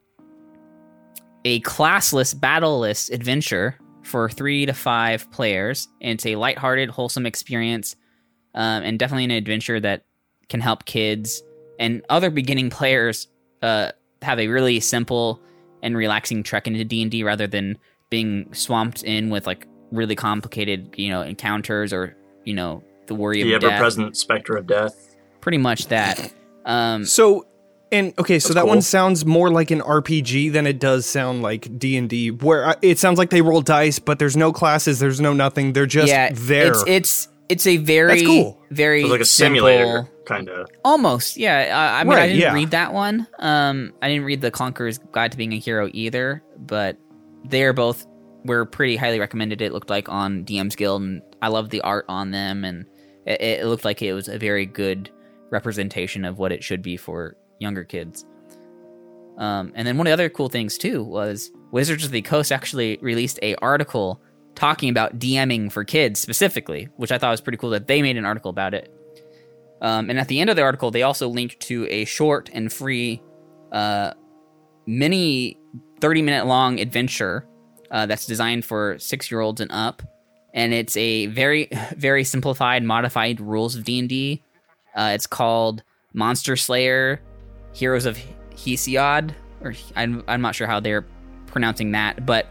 classless, battleless adventure for 3 to 5 players. And it's a lighthearted, wholesome experience, and definitely an adventure that can help kids and other beginning players have a really simple and relaxing trek into D&D rather than being swamped in with like really complicated, encounters or, the worry of the death. ever-present specter of death. Pretty much that. So that cool. one sounds more like an RPG than it does sound like D&D, where it sounds like they roll dice, but there's no classes, there's no nothing, they're just there. It's a very, That's cool. very So like a simple, simulator, kind of. almost, yeah. I mean, Right, I didn't yeah. read that one. I didn't read the Clonker's Guide to Being a Hero either, but they're both were pretty highly recommended. It looked like on DM's Guild, and I loved the art on them, and it looked like it was a very good representation of what it should be for younger kids. And then one of the other cool things too was Wizards of the Coast actually released a article talking about DMing for kids specifically, which I thought was pretty cool that they made an article about it. And at the end of the article, they also linked to a short and free mini 30-minute long adventure that's designed for 6-year-olds and up. And it's a very, very simplified, modified rules of D&D. It's called Monster Slayer Heroes of Hesiod, or I'm not sure how they're pronouncing that, but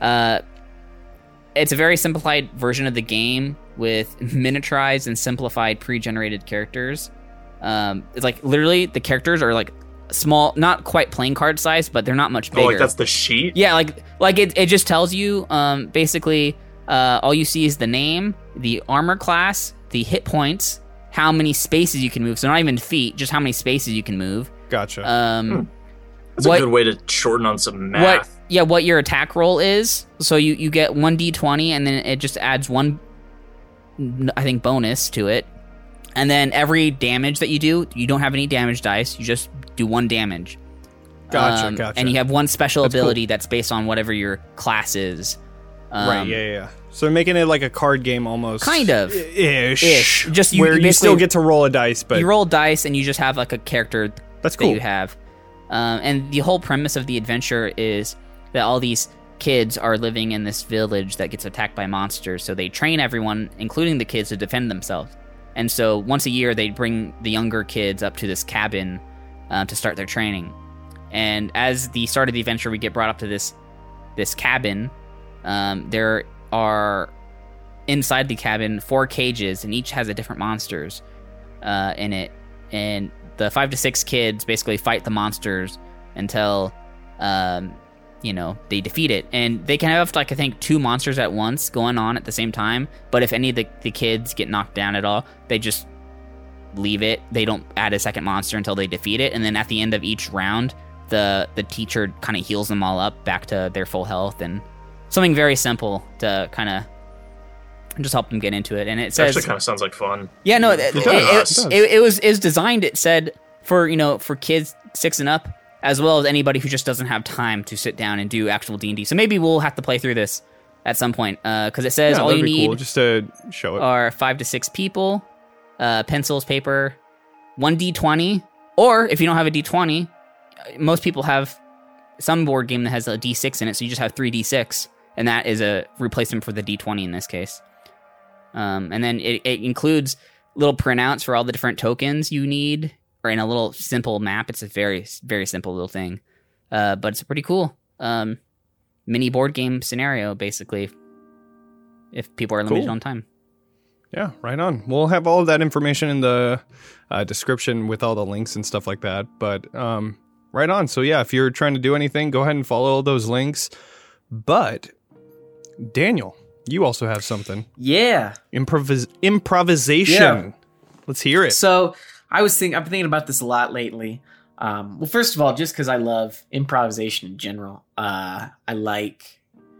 it's a very simplified version of the game with miniaturized and simplified pre-generated characters. It's like literally the characters are like small, not quite playing card size, but they're not much bigger. Oh, like that's the sheet? Yeah, like it just tells you basically all you see is the name, the armor class, the hit points, how many spaces you can move. So not even feet, just how many spaces you can move. Gotcha. That's a good way to shorten on some math. What your attack roll is. So you get 1d20, and then it just adds one, I think, bonus to it. And then every damage that you do, you don't have any damage dice. You just do 1 damage. Gotcha. And you have one special That's ability cool. that's based on whatever your class is. Right, yeah. So making it like a card game almost. Kind of. Ish. Just where you still basically- get to roll a dice, but You roll dice, and you just have like a character that's that cool. you have. And the whole premise of the adventure is that all these kids are living in this village that gets attacked by monsters. So they train everyone, including the kids, to defend themselves. And so once a year, they bring the younger kids up to this cabin to start their training. And as the start of the adventure, we get brought up to this cabin. There are inside the cabin 4 cages, and each has a different monsters in it. And the 5 to 6 kids basically fight the monsters until they defeat it. And they can have like I think 2 monsters at once going on at the same time. But if any of the kids get knocked down at all, they just leave it. They don't add a second monster until they defeat it. And then at the end of each round, the teacher kind of heals them all up back to their full health, and something very simple to kind of just help them get into it. And it says Actually kind of sounds like fun. yeah, no, does. it was designed. It said for kids 6 and up, as well as anybody who just doesn't have time to sit down and do actual D&D. So maybe we'll have to play through this at some point, because it says all that'd you be need cool, just to show it. are 5 to 6 people, pencils, paper, 1d20, or if you don't have a d20, most people have some board game that has a d6 in it, so you just have 3d6, and that is a replacement for the d20 in this case. And then it includes little printouts for all the different tokens you need, or in a little simple map. It's a very, very simple little thing, but it's a pretty cool mini board game scenario, basically, if people are limited Cool. on time. Yeah, right on. We'll have all of that information in the description with all the links and stuff like that. But right on. So yeah, if you're trying to do anything, go ahead and follow all those links. But Daniel, you also have something. Yeah. Improvisation. Yeah. Let's hear it. So I've been thinking about this a lot lately. Well, first of all, just because I love improvisation in general, I like,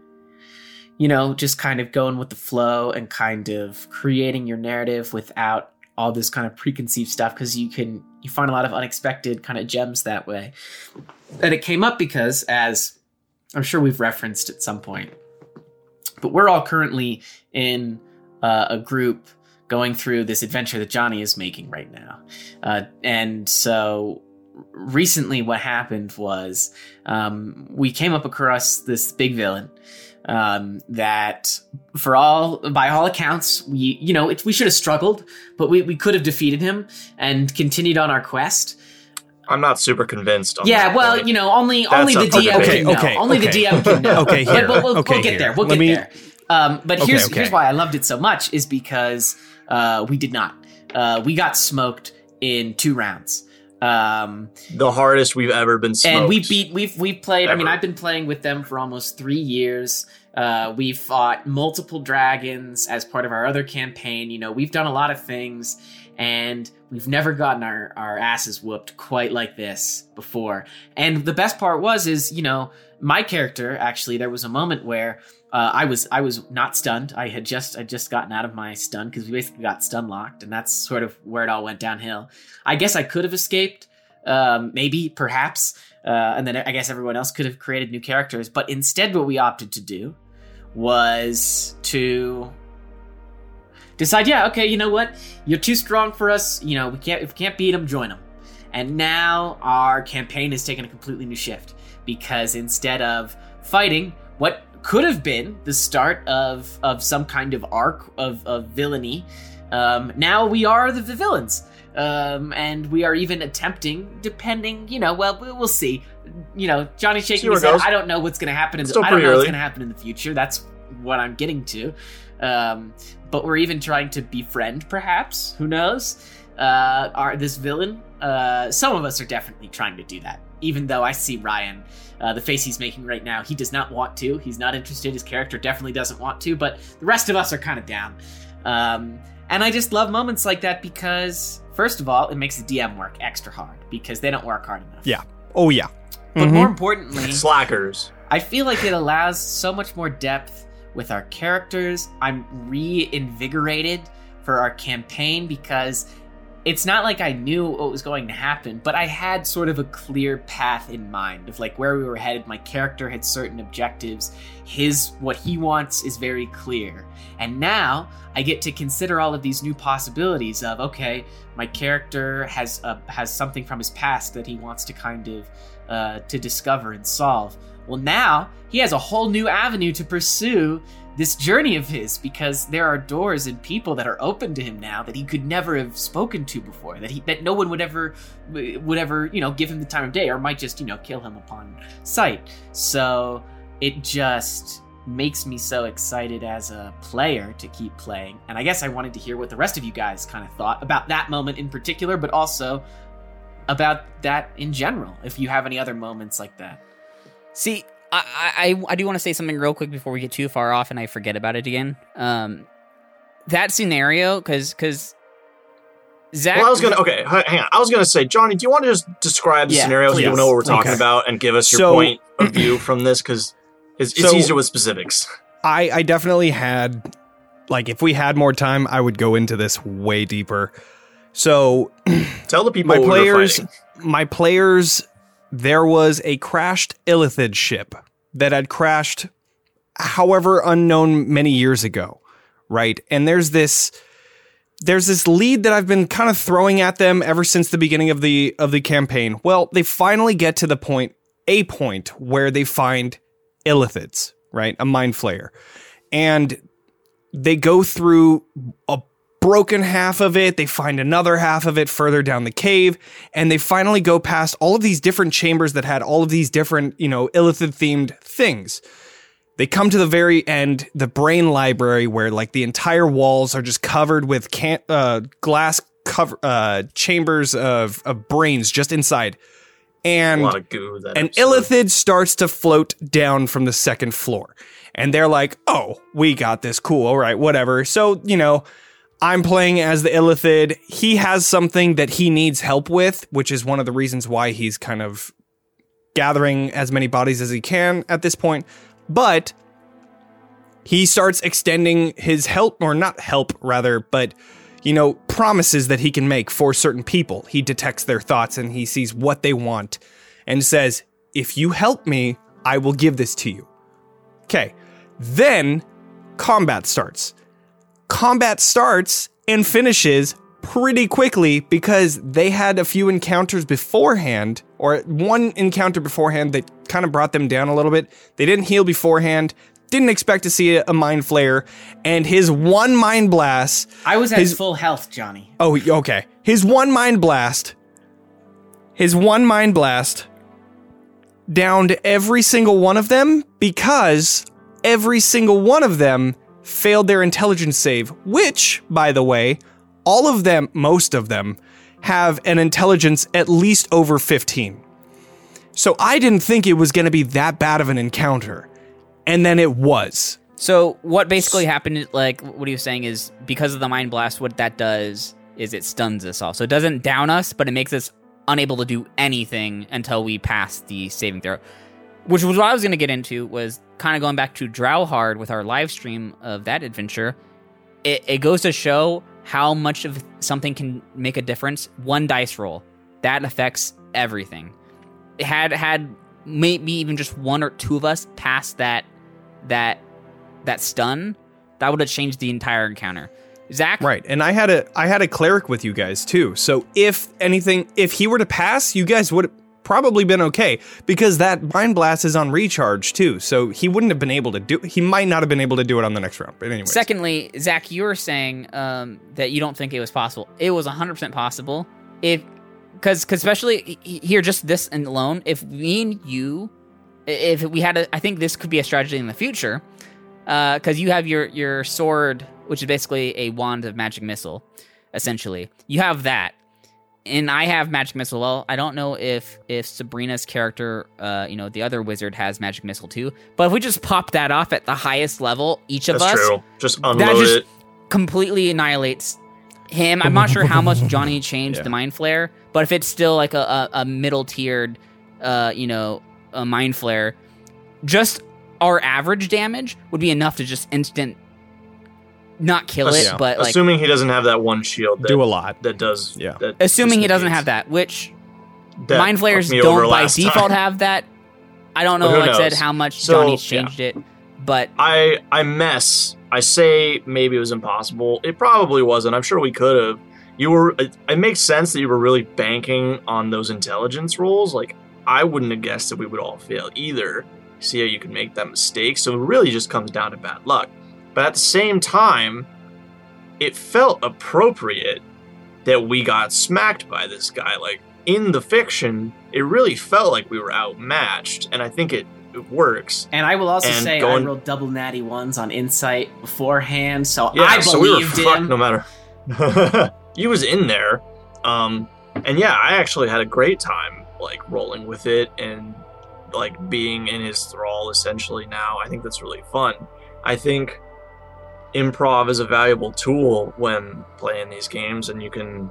just kind of going with the flow and kind of creating your narrative without all this kind of preconceived stuff, because you find a lot of unexpected kind of gems that way. And it came up because, as I'm sure we've referenced at some point, but we're all currently in a group going through this adventure that Johnny is making right now. And so recently what happened was we came up across this big villain that by all accounts, we should have struggled, but we could have defeated him and continued on our quest. I'm not super convinced on yeah, that well, point. only the DM can know. Only the DM can know. Okay, here. But we'll Okay, get here. there. We'll get there. But here's why I loved it so much is because we did not. We got smoked in 2 rounds. The hardest we've ever been smoked. And we've played, Ever. I've been playing with them for almost 3 years. We've fought multiple dragons as part of our other campaign. We've done a lot of things, and we've never gotten our asses whooped quite like this before. And the best part is my character, actually, there was a moment where I was not stunned. I had just gotten out of my stun, because we basically got stun locked, and that's sort of where it all went downhill. I guess I could have escaped, maybe, perhaps, and then I guess everyone else could have created new characters. But instead, what we opted to do was to decide, okay, you know what? You're too strong for us. If we can't beat them, join them. And now our campaign has taken a completely new shift, because instead of fighting what could have been the start of some kind of arc of villainy, now we are the villains. And we are even attempting, depending, we'll see. Johnny's shaking his head. I don't know what's going to happen. I don't know what's going to happen in the future. That's what I'm getting to. But we're even trying to befriend, perhaps. Who knows? This villain. Some of us are definitely trying to do that. Even though I see Ryan, the face he's making right now, he does not want to. He's not interested. His character definitely doesn't want to. But the rest of us are kind of down. And I just love moments like that because, first of all, it makes the DM work extra hard because they don't work hard enough. Yeah. Oh, yeah. But more importantly, slackers. I feel like it allows so much more depth with our characters. I'm reinvigorated for our campaign because it's not like I knew what was going to happen, but I had sort of a clear path in mind of like where we were headed. My character had certain objectives. What he wants is very clear. And now I get to consider all of these new possibilities of, okay, my character has something from his past that he wants to kind of to discover and solve. Well, now he has a whole new avenue to pursue this journey of his because there are doors and people that are open to him now that he could never have spoken to before, that no one would ever give him the time of day, or might just kill him upon sight. So it just makes me so excited as a player to keep playing. And I guess I wanted to hear what the rest of you guys kind of thought about that moment in particular, but also about that in general, if you have any other moments like that. See, I do want to say something real quick before we get too far off and I forget about it again. That scenario, because Zach... Well, hang on. I was going to say, Johnny, do you want to just describe the scenario so you know what we're talking about and give us your point of view from this? Because it's easier with specifics. I definitely had, if we had more time, I would go into this way deeper. So, tell the people my players, there was a crashed Illithid ship that had crashed, however unknown, many years ago, right? And there's this lead that I've been kind of throwing at them ever since the beginning of the campaign. Well, they finally get to a point where they find Illithids, right? A mind flayer. And they go through a broken half of it. They find another half of it further down the cave. And they finally go past all of these different chambers that had all of these different, Illithid themed things. They come to the very end, the brain library, where the entire walls are just covered with glass chambers of brains just inside. And a lot of goo an Illithid starts to float down from the second floor. And they're like, oh, we got this. Cool. All right, whatever. So, I'm playing as the Illithid. He has something that he needs help with, which is one of the reasons why he's kind of gathering as many bodies as he can at this point. But he starts extending his help, or not help, rather, but, promises that he can make for certain people. He detects their thoughts and he sees what they want and says, if you help me, I will give this to you. Okay. Then combat starts. Combat starts and finishes pretty quickly because they had a few encounters beforehand, or one encounter beforehand that kind of brought them down a little bit. They didn't heal beforehand. Didn't expect to see a mind flayer, and his one mind blast. I was at full health, Johnny. Oh, okay. His one mind blast downed every single one of them because every single one of them failed their intelligence save, which, by the way, all of them, most of them, have an intelligence at least over 15. So I didn't think it was going to be that bad of an encounter. And then it was. So what basically happened, like what he was saying is, because of the Mind Blast, what that does is it stuns us all. So it doesn't down us, but it makes us unable to do anything until we pass the saving throw. Which was what I was going to get into, was kind of going back to Drowhard with our live stream of that adventure. It goes to show how much of something can make a difference. One dice roll. That affects everything. It had maybe even just one or two of us pass that stun, that would have changed the entire encounter. Zach? Right, and I had a cleric with you guys too. So if he were to pass, you guys would have probably been okay, because that Mind Blast is on recharge too. So he wouldn't have been able to he might not have been able to do it on the next round. But anyway. Secondly, Zach, you were saying that you don't think it was possible. It was 100% possible. Because especially here, just this alone, if me and you, if we had I think this could be a strategy in the future, because you have your sword, which is basically a wand of magic missile, essentially. You have that, and I have magic missile. Well, I don't know if Sabrina's character, the other wizard, has magic missile too. But if we just pop that off at the highest level, each of us, that's true. Just unload that just it. Completely annihilates him. I'm not sure how much Johnny changed the Mind Flare, but if it's still like a middle tiered, a Mind Flare, just our average damage would be enough to just instant not kill it, but like, assuming he doesn't have that one shield that do a lot that does. Yeah. That assuming he doesn't have that, which Mind Flayers don't by default have that. I don't know, like I said, how much Johnny's changed it, but I say maybe it was impossible. It probably wasn't. I'm sure we could have. It makes sense that you were really banking on those intelligence rolls. Like, I wouldn't have guessed that we would all fail either. See how you can make that mistake? So it really just comes down to bad luck. But at the same time, it felt appropriate that we got smacked by this guy. Like, in the fiction, it really felt like we were outmatched, and I think it works. And I will also say I rolled double natty ones on Insight beforehand, so I believed him. No matter. He was in there. And yeah, I actually had a great time, like, rolling with it and, like, being in his thrall, essentially, now. I think that's really fun. I think improv is a valuable tool when playing these games, and you can,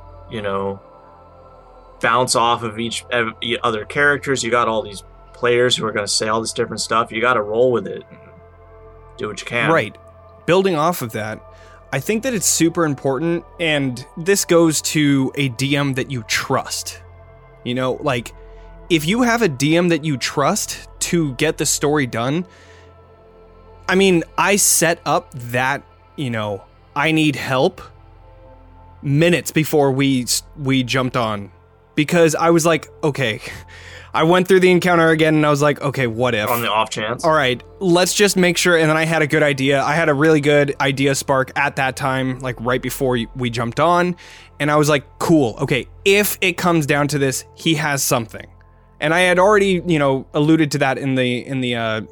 bounce off of each other characters. You got all these players who are going to say all this different stuff. You got to roll with it and do what you can. Right. Building off of that, I think that it's super important, and this goes to a DM that you trust. Like, if you have a DM that you trust to get the story done, I mean, I set up that, I need help minutes before we jumped on, because I was like, okay, I went through the encounter again and I was like, okay, what if? On the off chance. All right, let's just make sure. And then I had a good idea. I had a really good idea spark at that time, like right before we jumped on. And I was like, cool. Okay, if it comes down to this, he has something. And I had already, alluded to that in the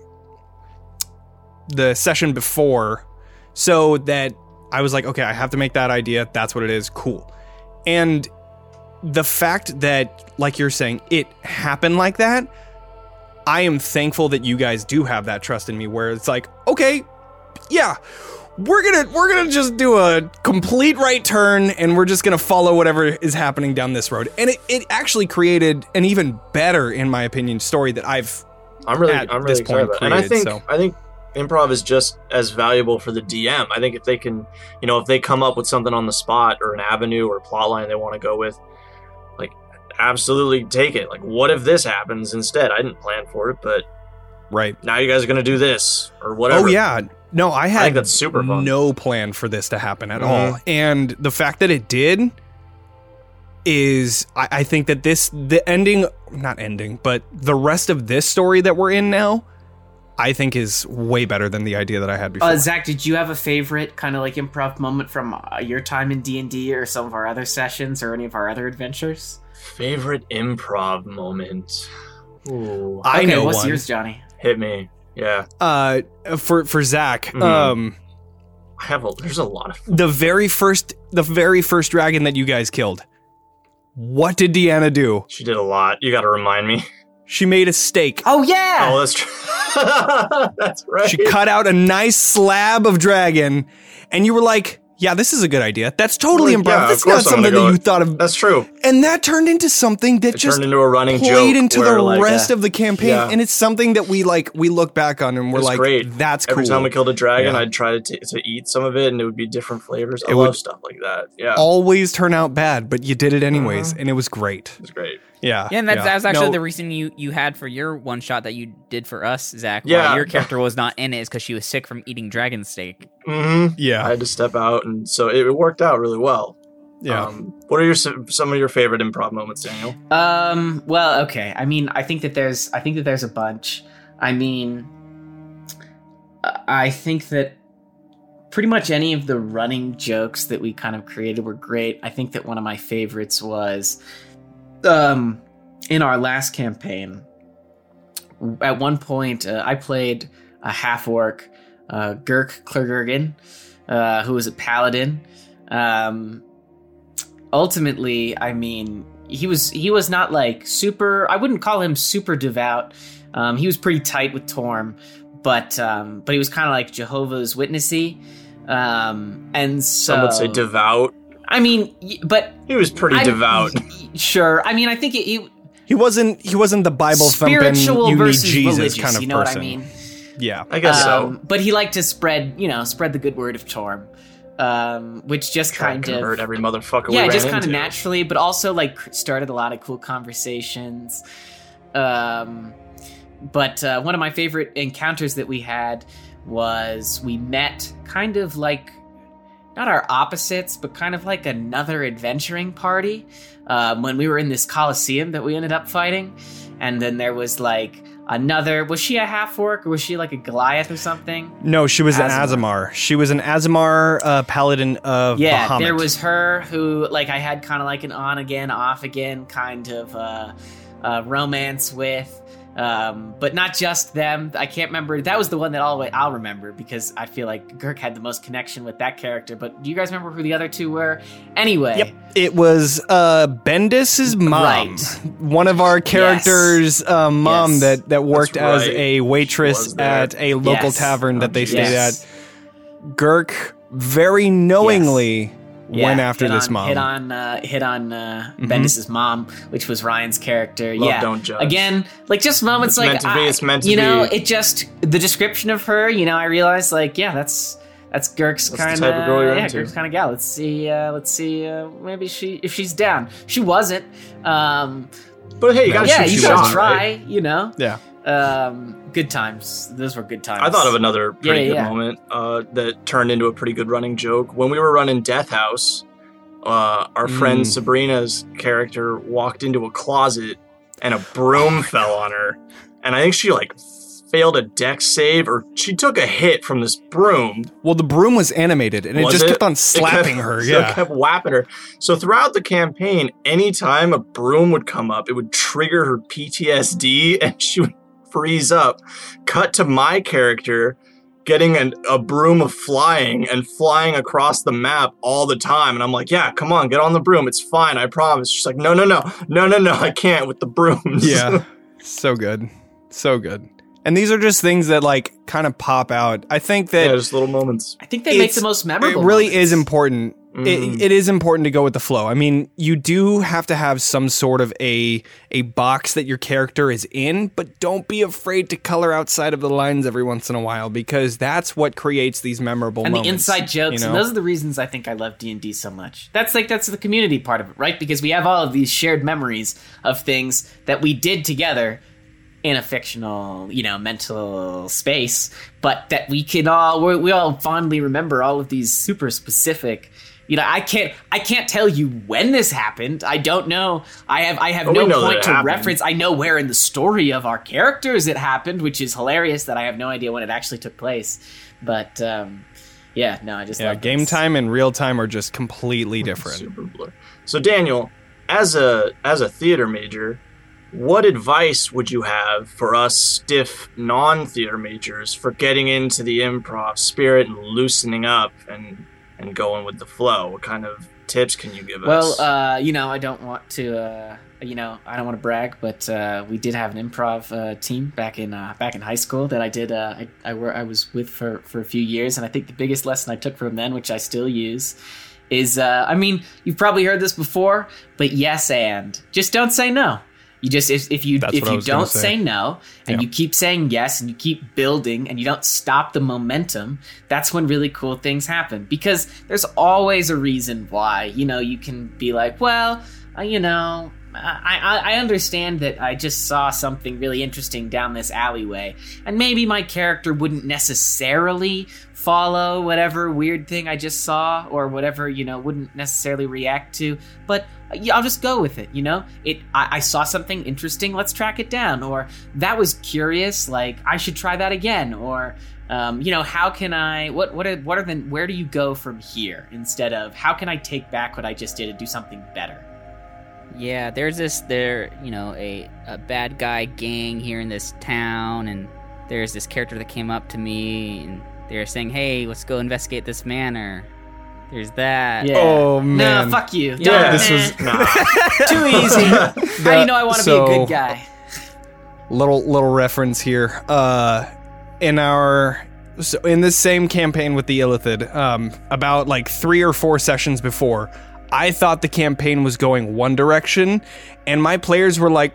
session before, so that I was like, okay, I have to make that idea. That's what it is. Cool. And the fact that, like you're saying, it happened like that, I am thankful that you guys do have that trust in me, where it's like, okay, yeah, we're gonna just do a complete right turn, and we're just gonna follow whatever is happening down this road. And it actually created an even better, in my opinion, story that I'm really excited about it. And I think improv is just as valuable for the DM. I think if they can, if they come up with something on the spot or an avenue or plot line they want to go with, like, absolutely take it. Like, what if this happens instead? I didn't plan for it, but right now you guys are going to do this or whatever. Oh, yeah. No, I think that's super fun. No plan for this to happen at all. And the fact that it did is, I think that but the rest of this story that we're in now, I think is way better than the idea that I had before. Zach, did you have a favorite kind of like improv moment from your time in D&D or some of our other sessions or any of our other adventures? Favorite improv moment? Ooh. I know what's one. yours, Johnny? Hit me. Yeah. For Zach, there's a lot of the very first dragon that you guys killed. What did Deanna do? She did a lot. You got to remind me. She made a steak. Oh yeah. Oh, that's true. That's right. She cut out a nice slab of dragon, and you were like, yeah, this is a good idea. That's totally improv. Yeah, That's not something that you thought of. That's true. And that turned into something that turned into a running played joke into the rest of the campaign. Yeah. And it's something that we look back on and we're like, great. That's cool. Every time we killed a dragon, I'd try to eat some of it, and it would be different flavors. I love stuff like that. Yeah. Always turn out bad, but you did it anyways, and it was great. It was great. Yeah. Yeah, and that's actually the reason you had for your one shot that you did for us, Zach. Yeah. Why your character was not in it is because she was sick from eating dragon steak. Mm-hmm. Yeah. I had to step out, and so it worked out really well. Yeah. What are some of your favorite improv moments, Daniel? Well, okay. I mean, I think that there's a bunch. I mean, I think that pretty much any of the running jokes that we kind of created were great. I think that one of my favorites was in our last campaign. At one point, I played a half-orc, Girk Clergergan, who was a paladin. Ultimately, I mean, he was not like super. I wouldn't call him super devout. He was pretty tight with Torm, but he was kind of like Jehovah's Witnessy, and so some would say devout. I mean, but he was pretty devout. Sure, I mean, I think he wasn't the Bible thumping, spiritual you need versus Jesus religious, kind of you know person. what I mean? Yeah, I guess so. But he liked to spread the good word of Torm, which just kind of convert every motherfucker. Yeah, we just ran kind of into. naturally, but also like started a lot of cool conversations. But one of my favorite encounters that we had was we met kind of like not our opposites, but kind of like another adventuring party when we were in this Coliseum that we ended up fighting. And then there was like another, was she a half-orc or was she like a Goliath or something? No, she was an Azamar. She was an Azamar paladin of Bahamut. There was her who like I had kind of like an on again, off again kind of romance with. But not just them. I can't remember. That was the one that I'll remember because I feel like Girk had the most connection with that character. But do you guys remember who the other two were? Anyway. Yep. It was Bendis's mom. Right. One of our characters' mom Yes. that worked That's as right. a waitress at a local Yes. tavern that they stayed Yes. at. Girk very knowingly went after this mom. Hit on Bendis's mom, which was Ryan's character. Love Don't Judge. Again, like just moments It's like meant to be, it's meant to you know, be. it just the description of her. You know, I realized like that's Girk's That's the kind type of girl you're into. Girk's kind of gal. Let's see. Maybe if she's down. She wasn't. But hey, you gotta shoot you your gotta shot, try. right? You know. Yeah. Good times. Those were good times. I thought of another pretty good Yeah. moment that turned into a pretty good running joke. When we were running Death House, our friend Sabrina's character walked into a closet and a broom fell on her. And I think she like failed a dex save or she took a hit from this broom. Well, the broom was animated and it Was just it? kept on It slapping kept- her. so It Yeah. kept whapping her. So throughout the campaign, anytime a broom would come up, it would trigger her PTSD and she would freeze up. Cut to my character getting a broom of flying and flying across the map all the time. And I'm like, yeah, come on, get on the broom. It's fine. I promise. She's like, no, I can't with the brooms. Yeah. So good. So good. And these are just things that like kind of pop out. I think that just little moments. I think they make the most memorable. It really moments. is important. It is important to go with the flow. I mean, you do have to have some sort of a box that your character is in, but don't be afraid to color outside of the lines every once in a while, because that's what creates these memorable and moments. the inside jokes, and those are the reasons I think I love D&D so much. That's the community part of it, right? Because we have all of these shared memories of things that we did together in a fictional, mental space, but that we all fondly remember all of these super specific. I can't tell you when this happened. I don't know. I have no point to reference. I know where in the story of our characters it happened, which is hilarious that I have no idea when it actually took place. But I just love game this. time and real time are just completely different. Super blur. So Daniel, as a theater major, what advice would you have for us stiff non-theater majors for getting into the improv spirit and loosening up and going with the flow? What kind of tips can you give us? Well, I don't want to, I don't want to brag, but we did have an improv team back in high school that I did. I was with for a few years, and I think the biggest lesson I took from them, which I still use, is you've probably heard this before, but yes, and just don't say no. You just if you don't say no and you keep saying yes and you keep building and you don't stop the momentum, that's when really cool things happen. Because there's always a reason why. You can be like, well, I understand that I just saw something really interesting down this alleyway, and maybe my character wouldn't necessarily follow whatever weird thing I just saw, or whatever, wouldn't necessarily react to, but I'll just go with it, I saw something interesting, let's track it down, or that was curious, like I should try that again, or how can I, where do you go from here, instead of how can I take back what I just did and do something better? Yeah, there's a bad guy gang here in this town, and there's this character that came up to me, and they're saying, hey, let's go investigate this manor. There's that. Yeah. Oh, man. No, fuck you. Yeah, this was too easy. How do you know I want to be a good guy? Little reference here. In this same campaign with the Illithid, about like 3 or 4 sessions before, I thought the campaign was going one direction, and my players were like,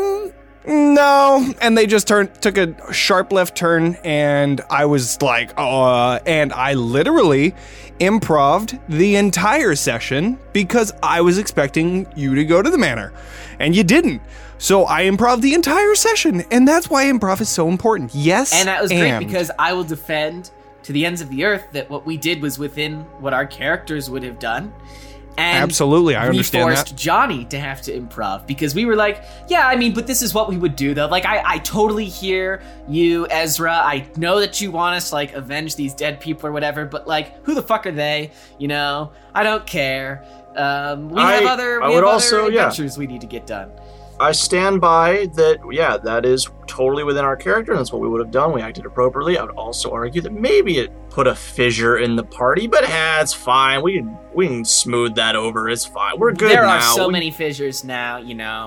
no, and they just took a sharp left turn, and I was like, and I literally improv'd the entire session because I was expecting you to go to the manor, and you didn't. So I improv'd the entire session, and that's why improv is so important. Yes, and that was great because I will defend to the ends of the earth that what we did was within what our characters would have done. And absolutely, I understand that. We forced Johnny to have to improv because we were like, but this is what we would do though. Like, I totally hear you, Ezra. I know that you want us to like avenge these dead people or whatever, but like, who the fuck are they? I don't care. We have other adventures we need to get done. I stand by that. Yeah, that is totally within our character. And that's what we would have done. We acted appropriately. I would also argue that maybe it put a fissure in the party, but it's fine. We can smooth that over. It's fine. We're good now. There are so many fissures now.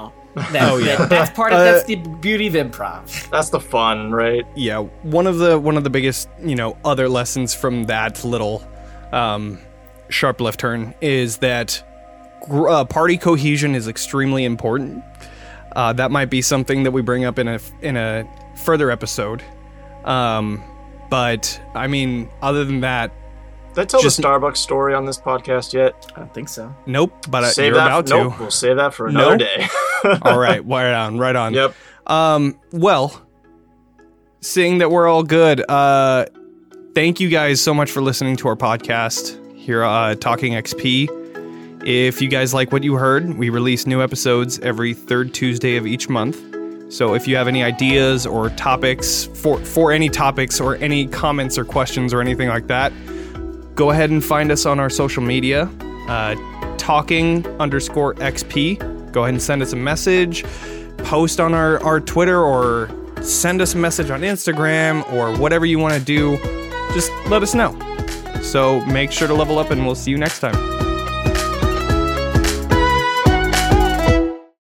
That's part of that's the beauty of improv. That's the fun, right? Yeah, one of the biggest other lessons from that little sharp left turn is that party cohesion is extremely important. That might be something that we bring up in a further episode. But I mean, other than that, did I tell the Starbucks story on this podcast yet? I don't think so. Nope, but you're about to. Nope, we'll save that for another day. All right, right on. Yep. Well, seeing that we're all good, thank you guys so much for listening to our podcast here, Talking XP. If you guys like what you heard, we release new episodes every third Tuesday of each month. So if you have any ideas or topics for any topics or any comments or questions or anything like that, go ahead and find us on our social media, talking_XP. Go ahead and send us a message, post on our Twitter, or send us a message on Instagram, or whatever you want to do. Just let us know. So make sure to level up, and we'll see you next time.